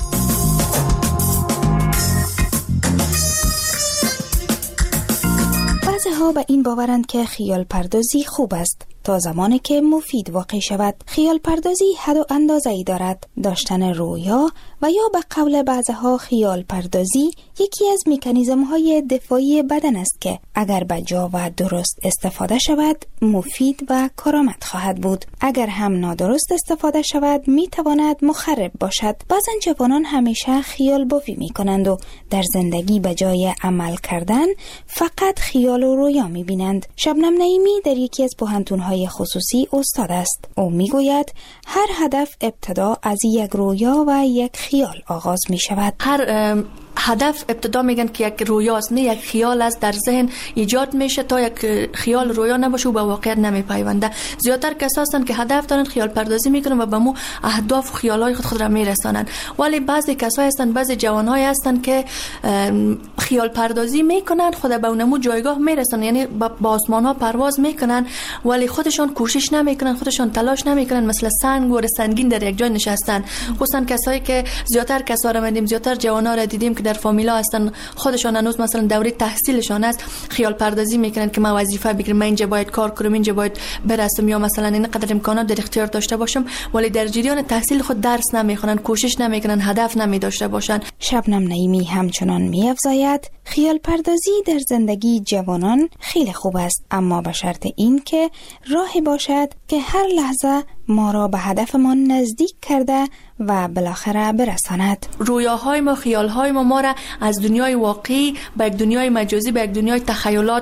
بعضی‌ها به این باورند که خیال پردازی خوب است تا زمانی که مفید واقع شود. خیال پردازی حد و اندازه‌ای دارد. داشتن رویا و یا به قول بعضی‌ها خیال پردازی یکی از مکانیزم‌های دفاعی بدن است که اگر به جا و درست استفاده شود مفید و کارآمد خواهد بود. اگر هم نادرست استفاده شود می‌تواند مخرب باشد. بعضن جوانان همیشه خیال بافی می‌کنند و در زندگی به جای عمل کردن فقط خیال و رویا می‌بینند. شبنم نعیمی در یکی از پوهنتون‌های خصوصی استاد است. او میگوید هر هدف ابتدا از یک رویا و یک خیال آغاز می شود. هر هدف ابتدا میگن که یک رویاست، نه یک خیال است در ذهن ایجاد میشه. تا یک خیال رویا نباشه و به واقعیت نمیپیونده. زیادتر کسایی هستند که هدف دارن خیال پردازی میکنن و به مو اهداف و خیالای خود خود را میرسانن. ولی بعضی کسایی هستند، بعضی جوانای هستند که خیال پردازی میکنن، خود به اونمو جایگاه میرسانن، یعنی با آسمان ها پرواز میکنن ولی خودشون کوشش نمیکنن، خودشون تلاش نمیکنن، مثل سنگ و سنگین در یک جای نشستن. خصوصا کسایی که زیادتر کسا را دیدیم، زیادتر جوانا را دیدیم که در فامیلا هستن، خودشان هنوز مثلا دوره تحصیلشان است، خیال پردازی میکنن که من وظیفه بگیرم، من اینجا باید کار کنم، اینجا باید برسم، یا مثلا این قدر امکانات در اختیار داشته باشم، ولی در جریان تحصیل خود درس نمیخونن، کوشش نمیکنن، هدف نمی داشته باشن. شبنم نعیمی همچنان می‌افزاید میگوید خیال پردازی در زندگی جوانان خیلی خوب است، اما به شرط این که راهی باشد که هر لحظه ما را به هدفمان نزدیک کرده و بالاخره برساند. رویاهای ما، خیالهای ما ما را از دنیای واقعی به یک دنیای مجازی، به یک دنیای تخیلات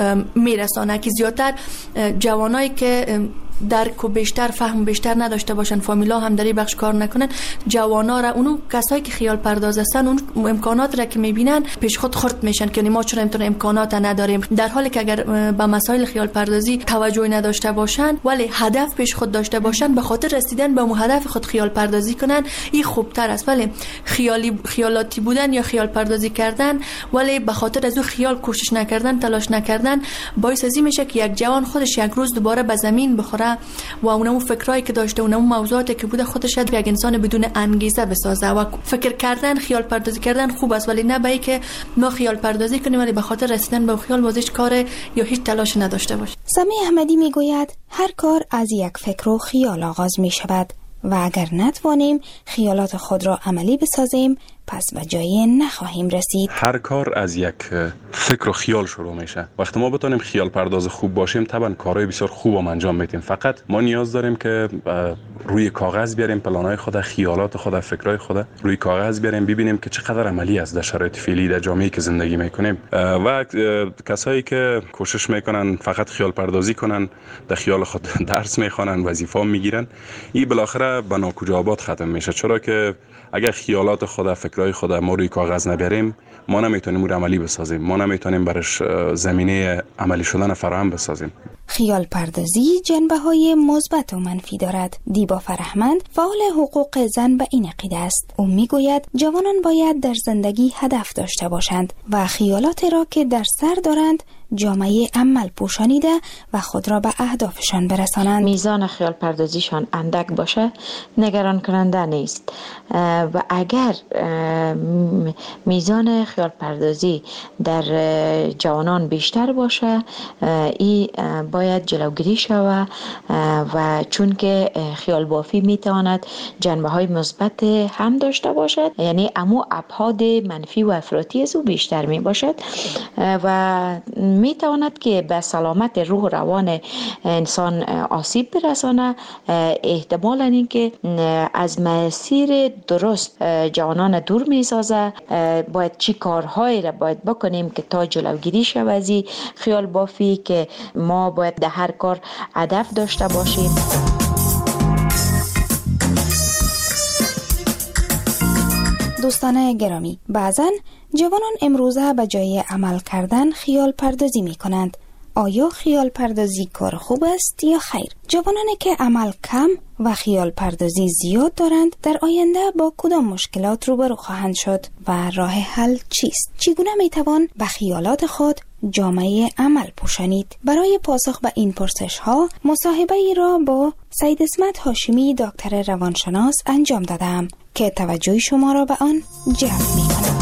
میرسانه که زیادتر جوانایی که درک و بیشتر فهم بیشتر نداشته باشن، فامیلا هم در این بخش کار نکنن، جوانا را، اونو کسایی که خیال پرداز هستن، اون امکانات را که میبینن پیش خود خرد میشن که ما چرا امتون امکانات نداریم، در حالی که اگر به مسائل خیال پردازی توجه نداشته باشن ولی هدف پیش خود داشته باشن، به خاطر رسیدن به اون هدف خود خیال پردازی کنن، این خوبتر است. ولی خیالی خیالاتی بودن یا خیال پردازی کردن ولی به خاطر از اون خیال کوشش نکردن، تلاش نکردن، باعث ازی میشه که یک جوان خودش یک روز دوباره به زمین بخوره و اونمو فکرایی که داشته، اونمو موضوعاتی که بوده خودش یک انسان بدون انگیزه بسازه. و فکر کردن، خیال پردازی کردن خوب است، ولی نه به اینکه ما خیال پردازی کنیم ولی به خاطر رسیدن به خیال واسه کار یا هیچ تلاش نداشته باشیم. سمی احمدی میگوید هر کار از یک فکر و خیال آغاز می شود و اگر نتوانیم خیالات خود را عملی بسازیم پس به جایی نخواهیم رسید. هر کار از یک فکر و خیال شروع میشه. وقتی ما بتونیم خیال پرداز خوب باشیم طبعا کارهای بسیار خوب هم انجام میدیم. فقط ما نیاز داریم که روی کاغذ بیاریم پلانهای خود، خیالات خود، فکرهای خود روی کاغذ بیاریم، ببینیم که چقدر عملی است در شرایط فعلی در جامعه‌ای که زندگی میکنیم. و کسایی که کوشش میکنن فقط خیال پردازی کنن، در خیال خود درس میخوانن، وظیفه میگیرن، این بالاخره به ناکجا آباد ختم میشه. چرا که اگر خیالات خود، فکرهای خود ما روی کاغذ نبریم، ما نمیتونیم اون عملی بسازیم، ما نمیتونیم برش زمینه عملی شدن فراهم بسازیم. خیال پردازی جنبه‌های مثبت و منفی دارد. دیبا فرهمند فعال حقوق زن به این عقیده است. او میگوید جوانان باید در زندگی هدف داشته باشند و خیالاتی را که در سر دارند جامعه عمل پوشانیده و خود را به اهدافشان برسانند. میزان خیال پردازیشان اندک باشه نگران کننده نیست و اگر میزان خیال پردازی در جوانان بیشتر باشه این باید جلوگیری شود و چون که خیال بافی میتواند جنبه های مثبت هم داشته باشد، یعنی امو ابعاد منفی و افراطی از او بیشتر می باشد و می تواند که به سلامت روح و روان انسان آسیب برسانه. احتمالاً این که از مسیر درست جوانان دور می سازه. باید چی کارهایی را باید بکنیم که تا جلوگیری شود از خیال بافی، که ما باید در هر کار هدف داشته باشیم. دوستان گرامی، بعضن جوانان امروزه به جای عمل کردن خیال پردازی می کنند. آیا خیال پردازی کار خوب است یا خیر؟ جوانانی که عمل کم و خیال پردازی زیاد دارند در آینده با کدام مشکلات روبرو خواهند شد و راه حل چیست؟ چگونه می توان به خیالات خود جامعه عمل پوشانید؟ برای پاسخ به این پرسش ها مصاحبه ای را با سید اسمت هاشمی دکتر روانشناس انجام دادم که توجه شما را به آن جلب می کنم.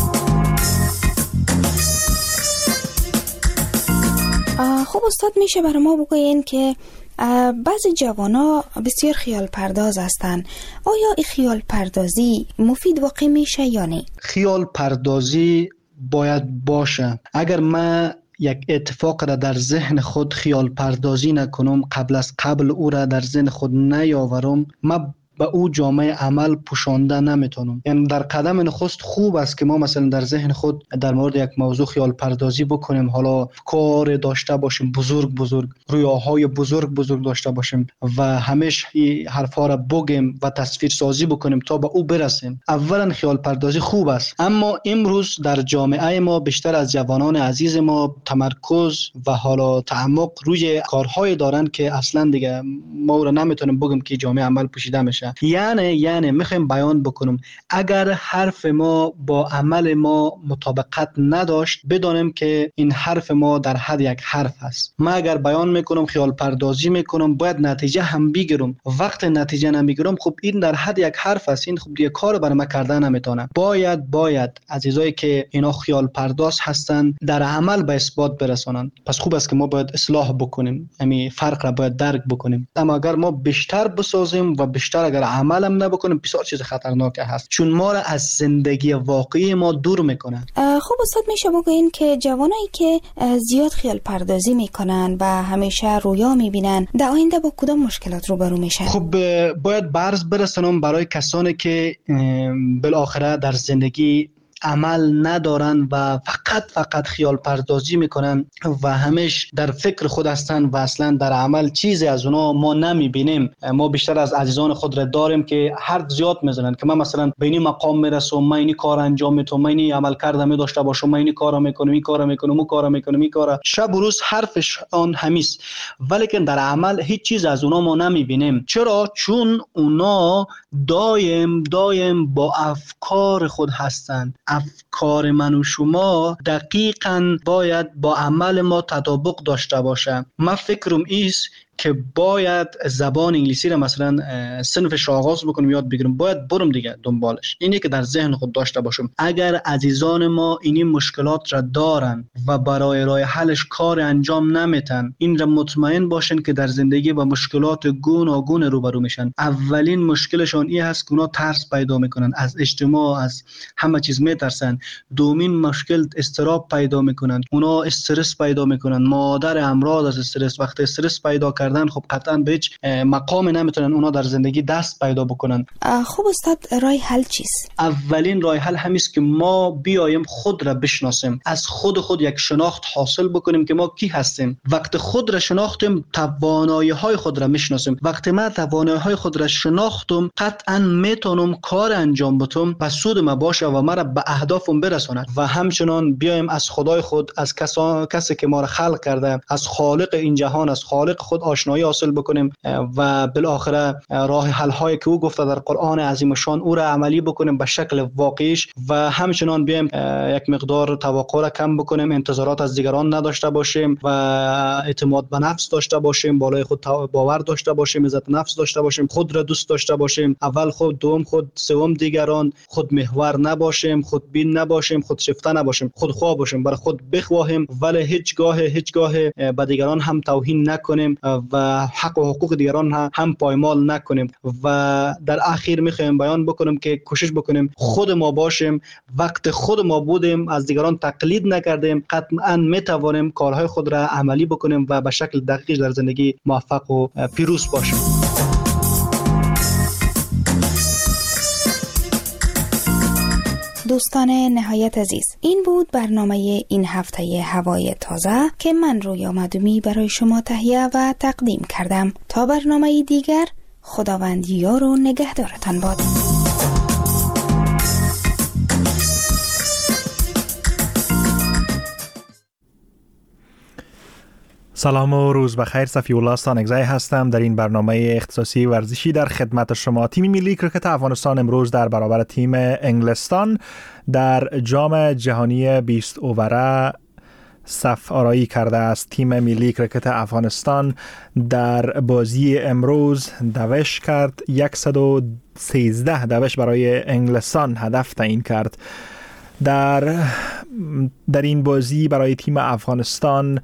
خب استاد، میشه برای ما بگوین که بعضی جوانا بسیار خیال پرداز هستند. آیا این خیال پردازی مفید واقع میشه یا نه؟ خیال پردازی باید باشه. اگر من یک اتفاق را در ذهن خود خیال پردازی نکنم، قبل از قبل او را در ذهن خود نیاورم، من به او جامعه عمل پوشانده نمیتونم. یعنی در قدم نخست خوب است که ما مثلا در ذهن خود در مورد یک موضوع خیال پردازی بکنیم، حالا کار داشته باشیم بزرگ بزرگ، رویاهای بزرگ بزرگ داشته باشیم و همیشه این حرفا را بگیم و تصویر سازی بکنیم تا به او برسیم. اولا خیال پردازی خوب است، اما امروز در جامعه ما بیشتر از جوانان عزیز ما تمرکز و حالا تعمق روی کارهای دارند که اصلا دیگه ما را نمیتونیم بگیم که جامعه عمل پوشیده میشه. یعنی یعنی میخوایم بیان بکنم اگر حرف ما با عمل ما مطابقت نداشت، بدانیم که این حرف ما در حد یک حرف است. من اگر بیان میکنم خیال پردازی میکنم باید نتیجه هم بگیرم. وقت نتیجه نمیگیرم خب این در حد یک حرف است، این خب دیگه کار برای من کردن نمیتونه. باید باید عزیزایی که اینا خیال پرداز هستن در عمل به اثبات برسانن. پس خوب است که ما باید اصلاح بکنیم، همین فرق را باید درک بکنیم. اما اگر ما بیشتر بسازیم و بیشتر اگر عملم نبکنیم بسیار چیز خطرناک هست، چون ما را از زندگی واقعی ما دور میکنه. خب استاد میشه بگوین که جوانایی که زیاد خیال پردازی میکنن و همیشه رویا میبینن در آینده با کدام مشکلات روبرو میشن؟ خب باید برز برسونم برای کسانی که بالاخره در زندگی عمل ندارن و فقط فقط خیال پردازی میکنن و همیش در فکر خود هستن و اصلا در عمل چیزی از اونا ما نمیبینیم. ما بیشتر از عزیزان خود را داریم که حرف زیاد میزنن که من مثلا به این مقام میرسم، من این کار انجام میدم، من این عمل کردم داشته باشم، من این کارا میکنم، این کارا میکنم، اون کارا میکنم، این کارا شب و روز حرفش آن همیست، ولی که در عمل هیچ چیز از اونا ما نمیبینیم. چرا؟ چون اونا دایم دایم با افکار خود هستن. افکار من و شما دقیقاً باید با عمل ما تطابق داشته باشه. من فکرم ایست که باید زبان انگلیسی را مثلا صنفش آغاز بکنم یاد بگیرم، باید برم دیگه دنبالش. اینی که در ذهن خود داشته باشم. اگر عزیزان ما این مشکلات را دارن و برای راه حلش کار انجام نمیتن، این را مطمئن باشن که در زندگی با مشکلات گوناگون روبرو میشن. اولین مشکلشون این هست که اونا ترس پیدا میکنن از اجتماع، از همه چیز میترسن. دومین مشکل استراب پیدا میکنن، اونا استرس پیدا میکنن. مادر امراض از استرس، وقتی استرس پیدا کردن خب قطعا به هیچ مقام نمیتونن اونا در زندگی دست پیدا بکنن. خب استاد راه حل چیست؟ اولین راه حل همیست که ما بیایم خود را بشناسیم، از خود خود یک شناخت حاصل بکنیم که ما کی هستیم. وقت خود را شناختیم توانایی های خود را میشناسیم. وقتی من توانایی های خود را شناختم قطعا میتونم کار انجام بدم و سود ما باشه و مرا به اهدافم برساند. و همچنان بیایم از خدای خود، از کسا... کسی که ما را خلق کرده، از خالق این جهان، از خالق خود آشنایی حاصل بکنیم و بالاخره راه حل هایی که او گفته در قرآن عظیم شان او را عملی بکنیم به شکل واقعیش. و همچنان بیایم یک مقدار توقع را کم بکنیم، انتظارات از دیگران نداشته باشیم و اعتماد به نفس داشته باشیم، بالای خود باور داشته باشیم، عزت نفس داشته باشیم، خود را دوست داشته باشیم، اول خود، دوم خود، سوم دیگران، خود محور نباشیم، خود بین نباشیم، خود شیفته نباشیم، خود خواه باشیم، برای خود بخواهیم ولی هیچگاه هیچگاه به دیگران هم توهین نکنیم و حق و حقوق دیگران هم پایمال نکنیم. و در اخیر میخوایم بیان بکنیم که کوشش بکنیم خود ما باشیم. وقت خود ما بودیم، از دیگران تقلید نکردیم، قطعا میتوانیم کارهای خود را عملی بکنیم و به شکل دقیق در زندگی موفق و پیروز باشیم. دوستان نهایت عزیز، این بود برنامه این هفته هوای تازه که من رویا مدومی برای شما تهیه و تقدیم کردم. تا برنامه دیگر، خداوند یار و نگهدارتان باد. سلام و روز بخیر. صفی الله استانگزی هستم. در این برنامه اختصاصی ورزشی در خدمت شما. تیم ملی کرکت افغانستان امروز در برابر تیم انگلستان در جام جهانی بیست اووره صف آرایی کرده است. تیم ملی کرکت افغانستان در بازی امروز دوش کرد، صد و سیزده دوش برای انگلستان هدف تعیین کرد. در در این بازی برای تیم افغانستان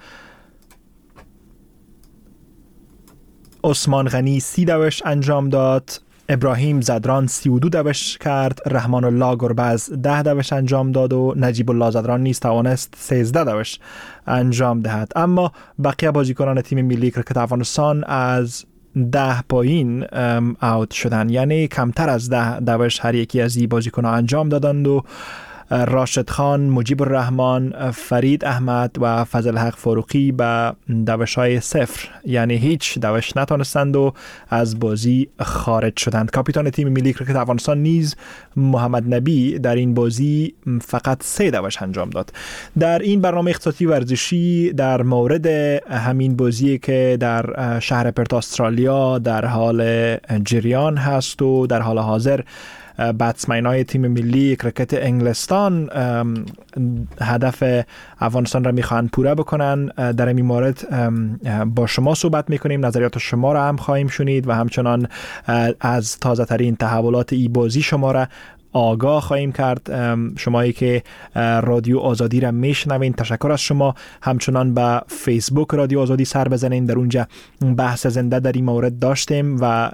عثمان غنی سی دوش انجام داد، ابراهیم زدران سی و دو دوش کرد، رحمان الله گربز ده دوش انجام داد و نجیب الله زدران نیز توانست سیزده دوش انجام دهد. اما بقیه بازیکنان تیم ملی کرکت افغانستان از ده پایین اوت شدن، یعنی کمتر از ده دوش هر یکی از این بازیکنان انجام دادند و راشد خان، مجیب الرحمن، فرید احمد و فضل حق فاروقی به دوش‌های صفر، یعنی هیچ دوش نتونستند و از بازی خارج شدند. کاپیتان تیم ملی کرکت افغانستان نیز محمد نبی در این بازی فقط سه دوش انجام داد. در این برنامه اختصاصی ورزشی در مورد همین بازی که در شهر پرت استرالیا در حال جریان هست و در حال حاضر بتسمن‌های تیم ملی کرکت انگلستان هدف افغانستان را میخواهند پوره بکنن، در این مورد با شما صحبت میکنیم. نظریات شما را هم خواهیم شنید و همچنان از تازه ترین تحولات ای بازی شما را آگاه خواهیم کرد. شمایی که رادیو آزادی را میشنوین تشکر از شما. همچنان به فیسبوک رادیو آزادی سر بزنین، در اونجا بحث زنده در این مورد داشتیم و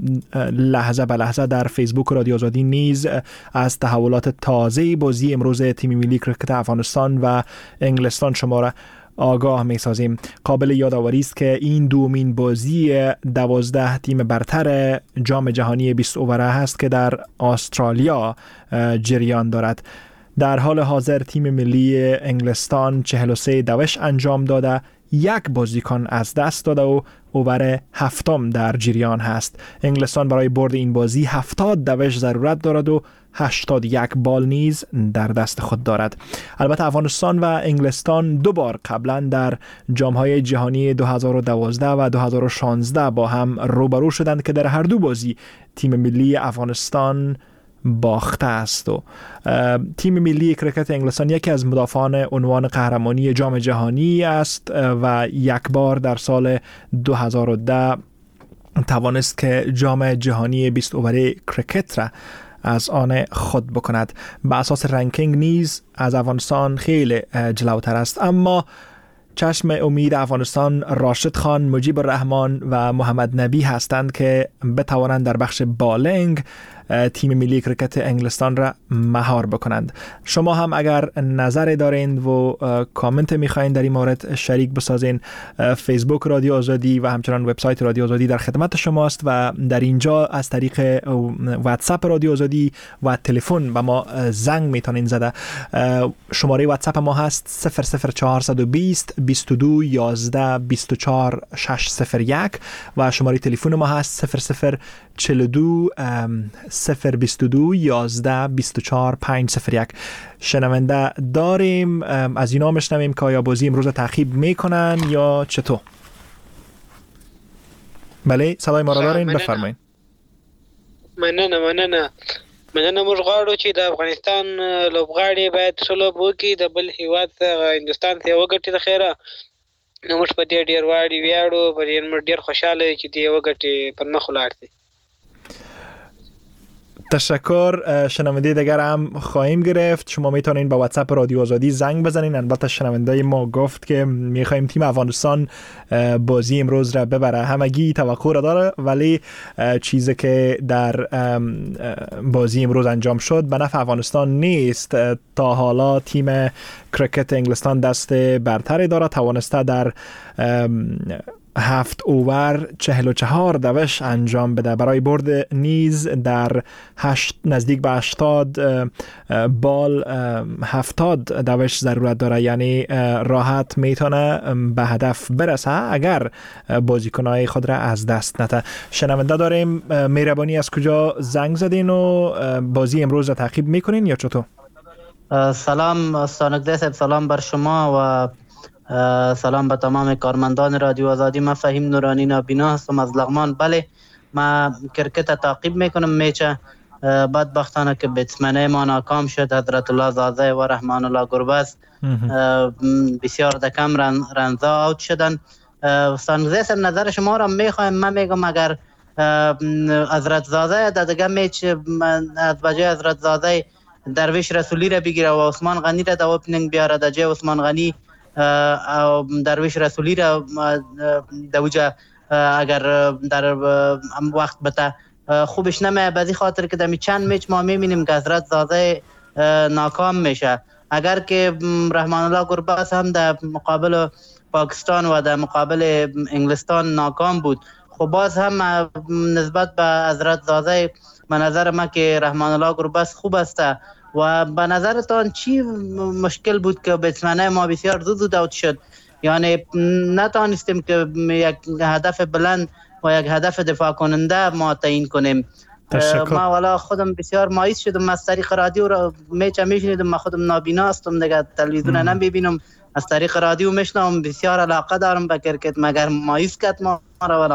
لحظه به لحظه در فیسبوک رادیو آزادی نیز از تحولات تازه بازی امروز تیم ملی کرکت افغانستان و انگلستان شما را آگاه می سازیم. قابل یادآوری است که این دومین بازی دوازده تیم برتر جام جهانی بیست اووره هست که در استرالیا جریان دارد. در حال حاضر تیم ملی انگلستان چهل و سه دوش انجام داده، یک بازیکن از دست داده و اوور هفتم در جریان هست. انگلستان برای برد این بازی هفتاد دوش ضرورت دارد و هشتاد و یک بال نیز در دست خود دارد. البته افغانستان و انگلستان دو بار قبلا در جام‌های جهانی دو هزار و دوازده و دو هزار و شانزده با هم روبرو شدند که در هر دو بازی تیم ملی افغانستان باخته است و تیم ملی کرکت انگلستان یکی از مدافعان عنوان قهرمانی جام جهانی است و یک بار در سال دو هزار و ده توانست که جام جهانی بیست اووره کرکت را از آن خود بکند. به اساس رنکینگ نیز از افغانستان خیلی جلوتر است، اما چشم امید افغانستان راشد خان، مجیب الرحمن و محمد نبی هستند که بتوانند در بخش بالینگ تیم ملی کرکت انگلستان را مهار بکنند. شما هم اگر نظر دارین و کامنت میخواین در این مورد شریک بسازین، فیسبوک رادیو آزادی و همچنان وبسایت رادیو آزادی در خدمت شماست و در اینجا از طریق واتساپ رادیو آزادی و تلفن به ما زنگ میتونین زده. شماره واتساپ ما هست صفر صفر چهارصد و بیست بیست و دو یازده بیست و چهار شش صفر یک و شماره تلفن ما هست صفر صفر چهل و دو صفر بیست و دو یازده بیست و چهار پنج صفر یک. شنونده داریم، از اینا میشنویم که آیا بازی امروز تعقیب میکنن یا چطور؟ بله صدای ما را دارین، بفرمایید. مننه مننه مننه موږ غواړو چې د افغانستان لوبغاړي باید ښه لوب وکړي، د بل هیواد څخه هندوستان ته وګټي. د خیره نو موږ په دې ډیر واړی ویاړو، په دې موږ ډیر خوشاله یو چې دې وګټي پر مخ ولاړ دي. تشکر. شنونده دیگر هم خواهیم گرفت. شما میتونین با واتساپ رادیو آزادی زنگ بزنین. البته شنونده ما گفت که میخوایم تیم افغانستان بازی امروز را ببره. همگی توقع را داره، ولی چیزی که در بازی امروز انجام شد به نفع افغانستان نیست. تا حالا تیم کرکت انگلستان دست برتری داره، توانسته در هفت اوور چهل و چهار دوش انجام بده. برای برد نیز در هشت نزدیک به هشتاد بال هفتاد دوش ضرورت داره، یعنی راحت میتونه به هدف برسه اگر بازیکنهای خود را از دست نده. شنونده داریم، مهربانی از کجا زنگ زدین و بازی امروز را تعقیب میکنین یا چطور؟ سلام استانکده صاحب، سلام بر شما و سلام به تمام کارمندان رادیو آزادی. من فهیم نورانی نابینا هستم از لغمان. بله، ما کرکت تعقیب میکنم. میچه بدبختانه که بتسمنه ما ناکام شد. حضرت الله زاده و رحمان الله گربز بسیار دکم رن رنزا اوت شدن. سانگزه سر نظر شما را میخوایم. من میگم اگر حضرت زاده در دیگه میچ از بجای حضرت زاده درویش رسولی را بگیره و عثمان غنی را در اوپنینگ بیاره، در جای عثمان غنی درویش رسولی را دوجه اگر در وقت بتا خوبش نمیه، بازی خاطر که دمی چند میچ ما میبینیم که حضرت زاده ناکام میشه. اگر که رحمان الله گرباس هم در مقابل پاکستان و در مقابل انگلستان ناکام بود، خب باز هم نسبت به حضرت زاده به نظر من که رحمان الله گرباس خوب است. و به نظرتان چی مشکل بود که بتسمنه ما بسیار زود زود اوت شد؟ یعنی نتانستیم که یک هدف بلند و یک هدف دفاع کننده ما تعیین کنیم. تشکر. ما والا خودم بسیار مایوس شدم از طریق رادیو را میچ میشنیدم. من خودم نابینا هستم دیگه، تلویزیون نمیبینم، از طریق رادیو میشنوم. بسیار علاقه دارم به کرکت، مگر مایوس کرد ما را والا.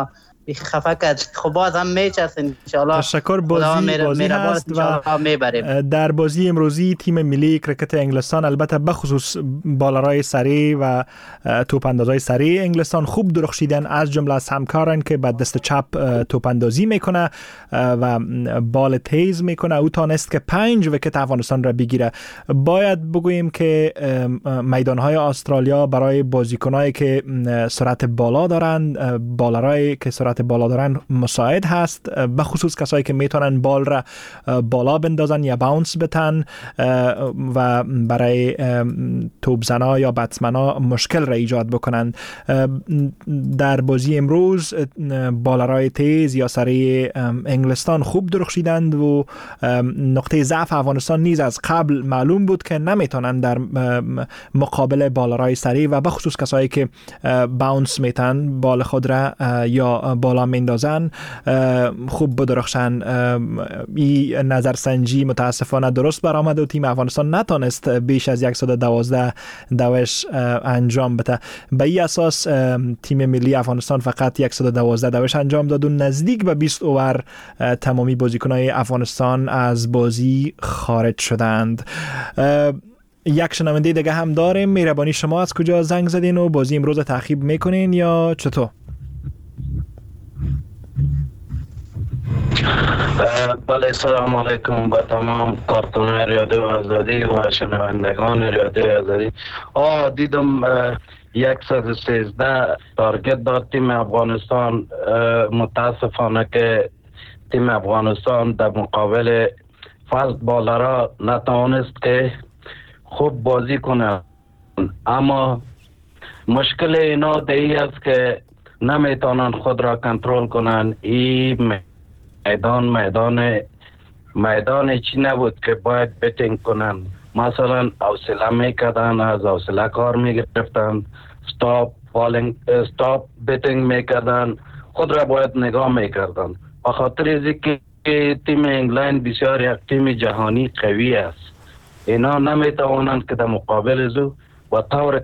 خفه کرد. خب باز هم میچست ان شاء الله. تشکر. بازی بازی هست و در بازی امروزی تیم ملی کرکت انگلستان البته بخصوص بالرای سری و توپ اندازای سری انگلستان خوب درخشیدن، از جمله از همکارن که با دست چپ توپ اندازی میکنه و بال تیز میکنه. او تانست که پنج ویکت افغانستان را بگیره. باید بگوییم که میدانهای استرالیا برای بازیکنایی که سرعت بالا دارن، بالرای که سرعت بالا دارن مساعد هست، به خصوص کسایی که میتونن بال را بالا بندازن یا باونس بتن و برای توپ زنا یا بتسمنا مشکل را ایجاد بکنن. در بازی امروز بالرای تیز یا سری انگلستان خوب درخشیدند و نقطه ضعف افغانستان نیز از قبل معلوم بود که نمیتونن در مقابل بالرای سری و به خصوص کسایی که باونس میتن بال خود را یا بالا میندازن خوب بدرخشن. این نظرسنجی متاسفانه درست برآمد و تیم افغانستان نتونست بیش از صد و دوازده دوش انجام بده. به این اساس تیم ملی افغانستان فقط صد و دوازده دوش انجام داد و نزدیک به بیست اوور تمامی بازیکنان افغانستان از بازی خارج شدند. یک شنونده دیگه هم داریم. مهربانی شما از کجا زنگ زدین و بازی امروز تعقیب میکنین یا چطور؟ بله، سلام علیکم به تمام کارکنان رادیو آزادی و شنوندگان رادیو آزادی. آه دیدم صد و سیزده تارگت داد تیم افغانستان. متاسفانه که تیم افغانستان در مقابل فاست بالرها نتوانست که خوب بازی کنه، اما مشکل اینا دیگه است که نمیتونن خود را کنترل کنن. این میدان میدان میدان چی نبود که باید بتینگ کنن. مثلا حوصله میکردن، از حوصله کار میگرفتن، استاپ فالینگ استاپ بتینگ میکردن، خود را باید نگاه میکردن. به خاطر اینکه تیم انگلند بسیار یک تیم جهانی قوی است، اینا نمیتوانند که در مقابل زو و طور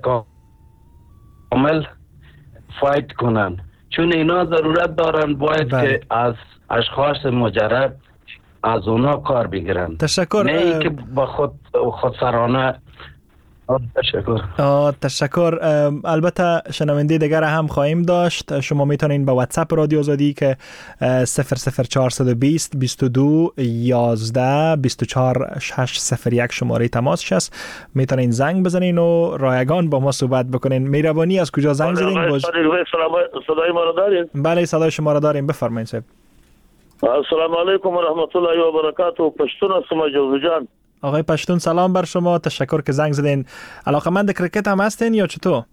کامل فایت کنن، چون اینا ضرورت دارن باید بله. که از اشخاص مجرد از اونا کار بگیرن. تشکر. نه که با خود خودسرانه. تشکر. تشکر. البته شنونده دیگر هم خواهیم داشت. شما میتونین به واتساپ رادیو آزادی که صفر صفر چهارصد و بیست بیست و دو یازده بیست و چهار شش صفر یک شماره تماس هست، میتونین زنگ بزنین و رایگان با ما صحبت بکنین. مهربانی از کجا زنگ زدین؟ باز... صدای ما را دارین؟ بله صدای شما را داریم، بفرمایید صاحب. السلام علیکم و رحمت الله و برکاته. پشتون هستم جوزو جان. آقای پشتون سلام بر شما، تشکر که زنگ زدین. علاقمند کرکت هم هستین یا چطور؟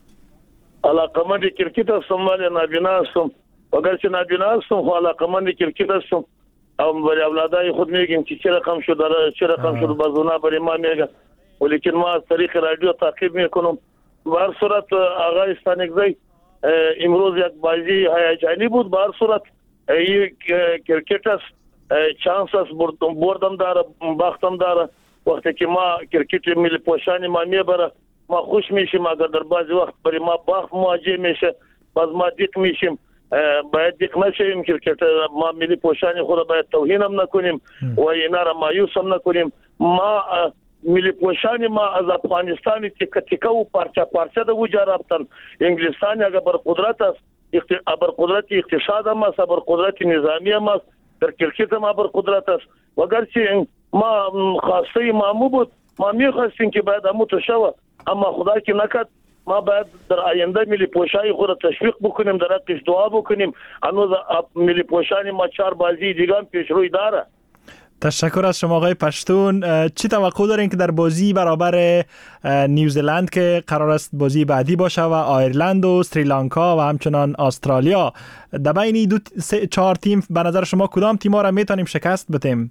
علاقمند کرکت هستم، ولی نابینا هستم. اگرچه نابینا هستم خو علاقمند کرکت هستم. او برای اولادای خود میگیم که چه رقم شد چه رقم شد بازونا برای ما میگن، ولیکن ما از طریق رادیو تعقیب میکنم. به هر صورت آقای استانکزی امروز یک بازی هیجانی بود. به هر صورت یک کرکت است، چانس است، بردم داره، بختم داره. وقتی که ما کرکت ملی پوشانی ما میبره ما خوش میشیم. اگر در بعضی وقت برای ما بخت مواجه میشه باز ما دیک میشیم. باید دیک نشیم. کرکت ما ملی پوشانی خود باید توهین هم نکنیم و اینا را مایوس هم نکنیم. ما ملی پوشانی ما از افغانستان تیکه تیکه و پارچه پارچه ده وجه رفتن. انگلستان اگر بر قدرت است، بر قدرت اقتصاد هم است، بر قدرت نظامی هم است، در کرکت ما بر قدرت است. و اگرچه ما خواسته مامو بود، ما میخواستیم که باید همو تو شوه، اما خدا که نکرد. ما باید در آینده ملی پوشانی خود تشویق بکنیم، در حقش دعا بکنیم. هنوز ملی پوشانی ما چهار بازی دیگه هم پیش روی داره. تشکر از شما آقای پشتون. چی توقع دارین که در بازی برابر نیوزلند که قرار است بازی بعدی باشه و آیرلند و سریلانکا و همچنان استرالیا، در بین دو سه چهار تیم به نظر شما کدام تیم‌ها را میتونیم شکست بدیم؟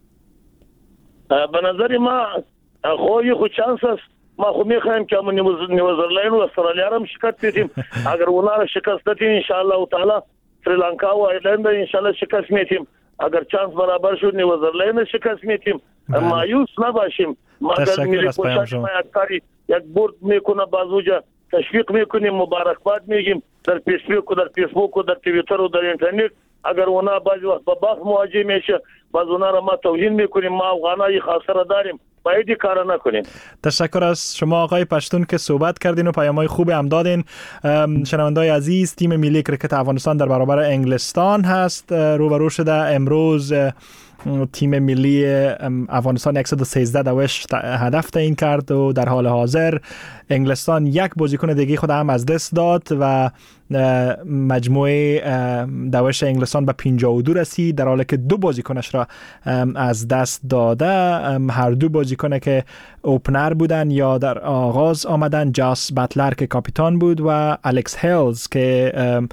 به نظر ما خو یه خو چانس است. ما خو میخوایم که نیوزلند و استرالیا را شکست بدیم. اگر اونا را شکست بدیم ان شاء الله تعالی سریلانکا و آیرلند ان شاء الله شکست میدیم. اگر چانس برابر شد نیوزلند شکست میدیم. مایوس نباشیم. ما اگر ملی پوشانی ما یک کاری یک برد میکنه بازوجا تشویق میکنیم، مبارکباد میگیم در فیسبوک و در فیسبوک و در توییتر و در اینترنت. اگر اونا بعضی وقت به باخ مواجه میشه، باز اونا را ما توهین میکنیم، ما افغانای خاصه داریم، باید این کارا نکنیم. تشکر از شما آقای پشتون که صحبت کردین و پیام‌های خوب هم دادین. شنونده‌های عزیز، تیم ملی کرکت افغانستان در برابر انگلستان هست روبرو شده. امروز تیم ملی افغانستان صد و سیزده دوش هدف تعیین کرد و در حال حاضر انگلستان یک بازیکن دیگه خود هم از دست داد و مجموعه دوش انگلستان به پنجاه و دو رسید، در حالی که دو بازیکنش را از دست داده. هر دو بازیکن که اوپنر بودن یا در آغاز آمدن، جاس باتلر که کاپیتان بود و الکس هیلز که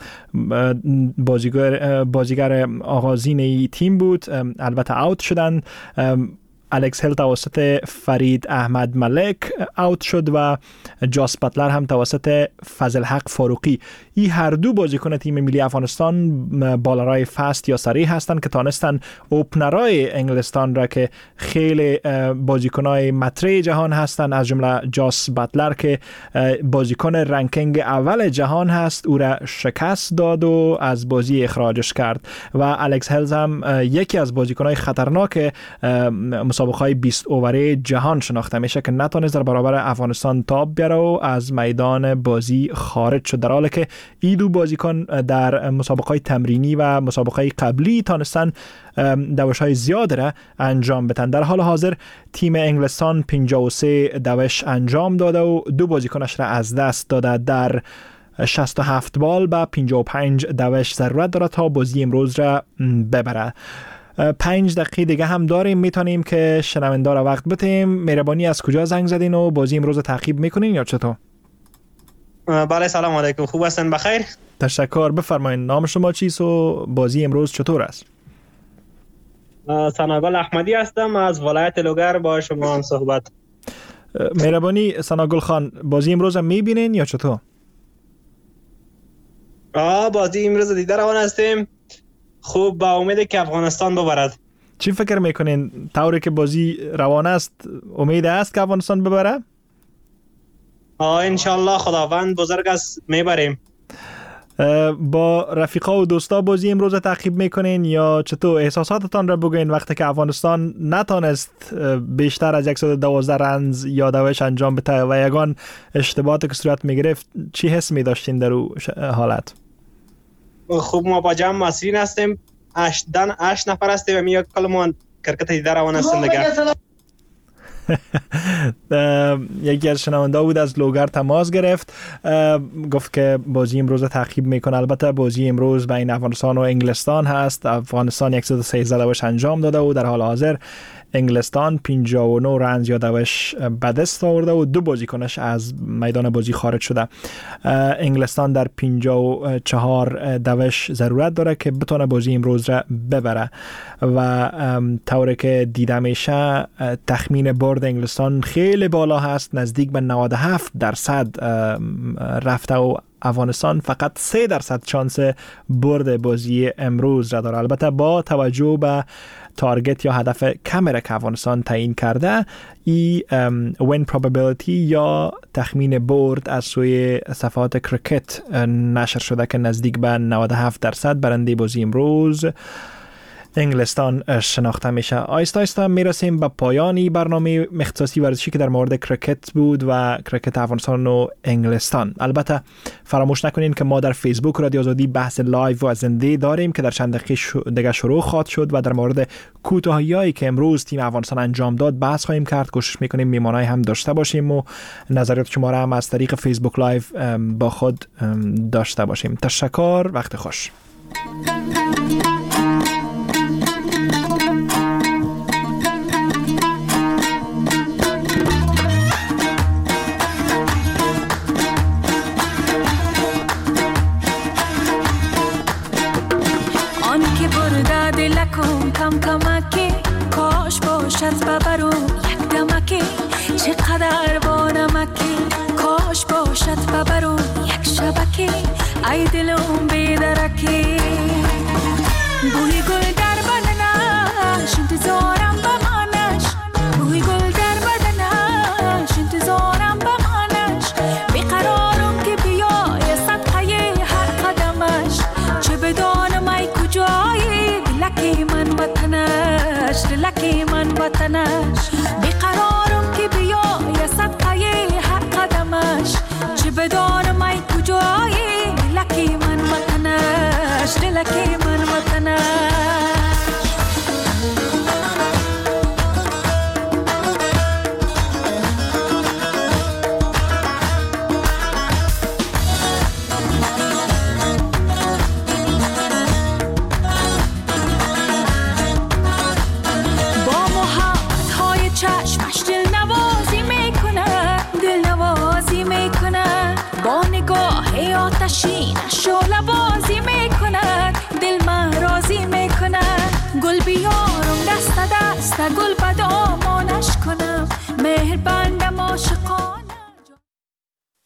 بازیگر بازیگر آغازین تیم بود، البته اوت شدن. الکس هیل توسط فرید احمد ملک اوت شد و جاس باتلر هم توسط فضل حق فاروقی. این هر دو بازیکن تیم ملی افغانستان بالرای فست یا سریع هستند که تانستن اوپنرای انگلستان را که خیلی بازیکنای مطرح جهان هستند، از جمله جاس باتلر که بازیکن رنکینگ اول جهان هست، او را شکست داد و از بازی اخراجش کرد. و الکس هیل هم یکی از بازیکنای خطرناک مسابقه بیست اووره جهان شناخته میشه که نتونست در برابر افغانستان تاب بیاره و از میدان بازی خارج شد، در حالی که این دو بازیکن در مسابقه تمرینی و مسابقه قبلی تونستن دوش‌های زیاد را انجام بدن. در حال حاضر تیم انگلستان پنجاه و سه دوش انجام داده و دو بازیکنش را از دست داده. در شصت و هفت بال با پنجاه و پنج دوش ضرورت داره تا بازی امروز را ببره. پنج دقیقه دیگه هم داریم، میتونیم که شنونده را وقت بدیم. مهربانی از کجا زنگ زدین و بازی امروز تعقیب میکنین یا چطور؟ بله سلام علیکم، خوب هستین؟ بخیر. تشکر. بفرمایید نام شما چیست و بازی امروز چطور است؟ سناگل احمدی هستم از ولایت لوگر، با شما هم صحبت. مهربانی سناگل خان، بازی امروز هم میبینین یا چطور؟ آه بازی امروز دیده روان هستیم، خوب با امید که افغانستان ببرد. چی فکر میکنین طوری که بازی روان است امید است که افغانستان ببره؟ آه انشالله خداوند بزرگ است، میبریم. با رفیقا و دوستا بازی امروز تعقیب میکنین یا چطور؟ احساساتتان را بگوین وقتی که افغانستان نتونست بیشتر از صد و دوازده رنز یا دوش انجام بده و یگان اشتباهاتی که صورت میگرفت، چی حس میداشتین در اون حالت؟ خوب ما با جمع مسئولین هستیم، هشت دن هشت نفر هستیم و می یک کلمان کرکت دیده روان هستیم دیگه. یکی از شنونده بود از لوگر تماس گرفت، گفت که بازی امروز تعقیب میکنه. البته بازی امروز بین افغانستان و انگلستان هست. افغانستان صد و سیزده دوش انجام داده و در حال حاضر انگلستان پنجاه و نه رنز یا دوش به دست آورده و دو بازیکنش از میدان بازی خارج شده. انگلستان در پنجاه و چهار دوش ضرورت داره که بتونه بازی امروز را ببره و طوری که دیده میشه تخمین برد انگلستان خیلی بالا هست، نزدیک به نود و هفت درصد رفته و افغانستان فقط سه درصد شانس برد بازی امروز را داره. البته با توجه به تارگت یا هدف کم که افغانستان تعیین کرده، ای win probability یا تخمین برد از سوی صفحات کرکت نشر شده که نزدیک به نود و هفت درصد برنده بازی امروز انگلستان شناخته میشه. آیستا آیستا میرسیم به پایانی برنامه اختصاصی ورزشی که در مورد کرکت بود و کرکت افغانستان و انگلستان. البته فراموش نکنین که ما در فیسبوک رادیو آزادی بحث لایو و زنده داریم که در چند دقیقه دیگه شروع خواهد شد و در مورد کوتاهیایی که امروز تیم افغانستان انجام داد بحث خواهیم کرد. کوشش میکنیم میمانای هم داشته باشیم و نظریات شما را هم از طریق فیسبوک لایو با خود داشته باشیم. تشکر، وقت خوش. کم کمکی کاش باشد ببرو یک دمکی چقدر با نمکی کاش باشد ببرو یک شبکی ای دلم بیدرکی بوی گل در بدنش انتظارم بمانش بوی گل در بدنش انتظارم بمانش بیقرارم دلکی من وطنش بیقرارم که بیای صدقه هر قدمش چه بدانم ای کجایی دلکی من وطنش دلکی من وطنش آتشین شعله با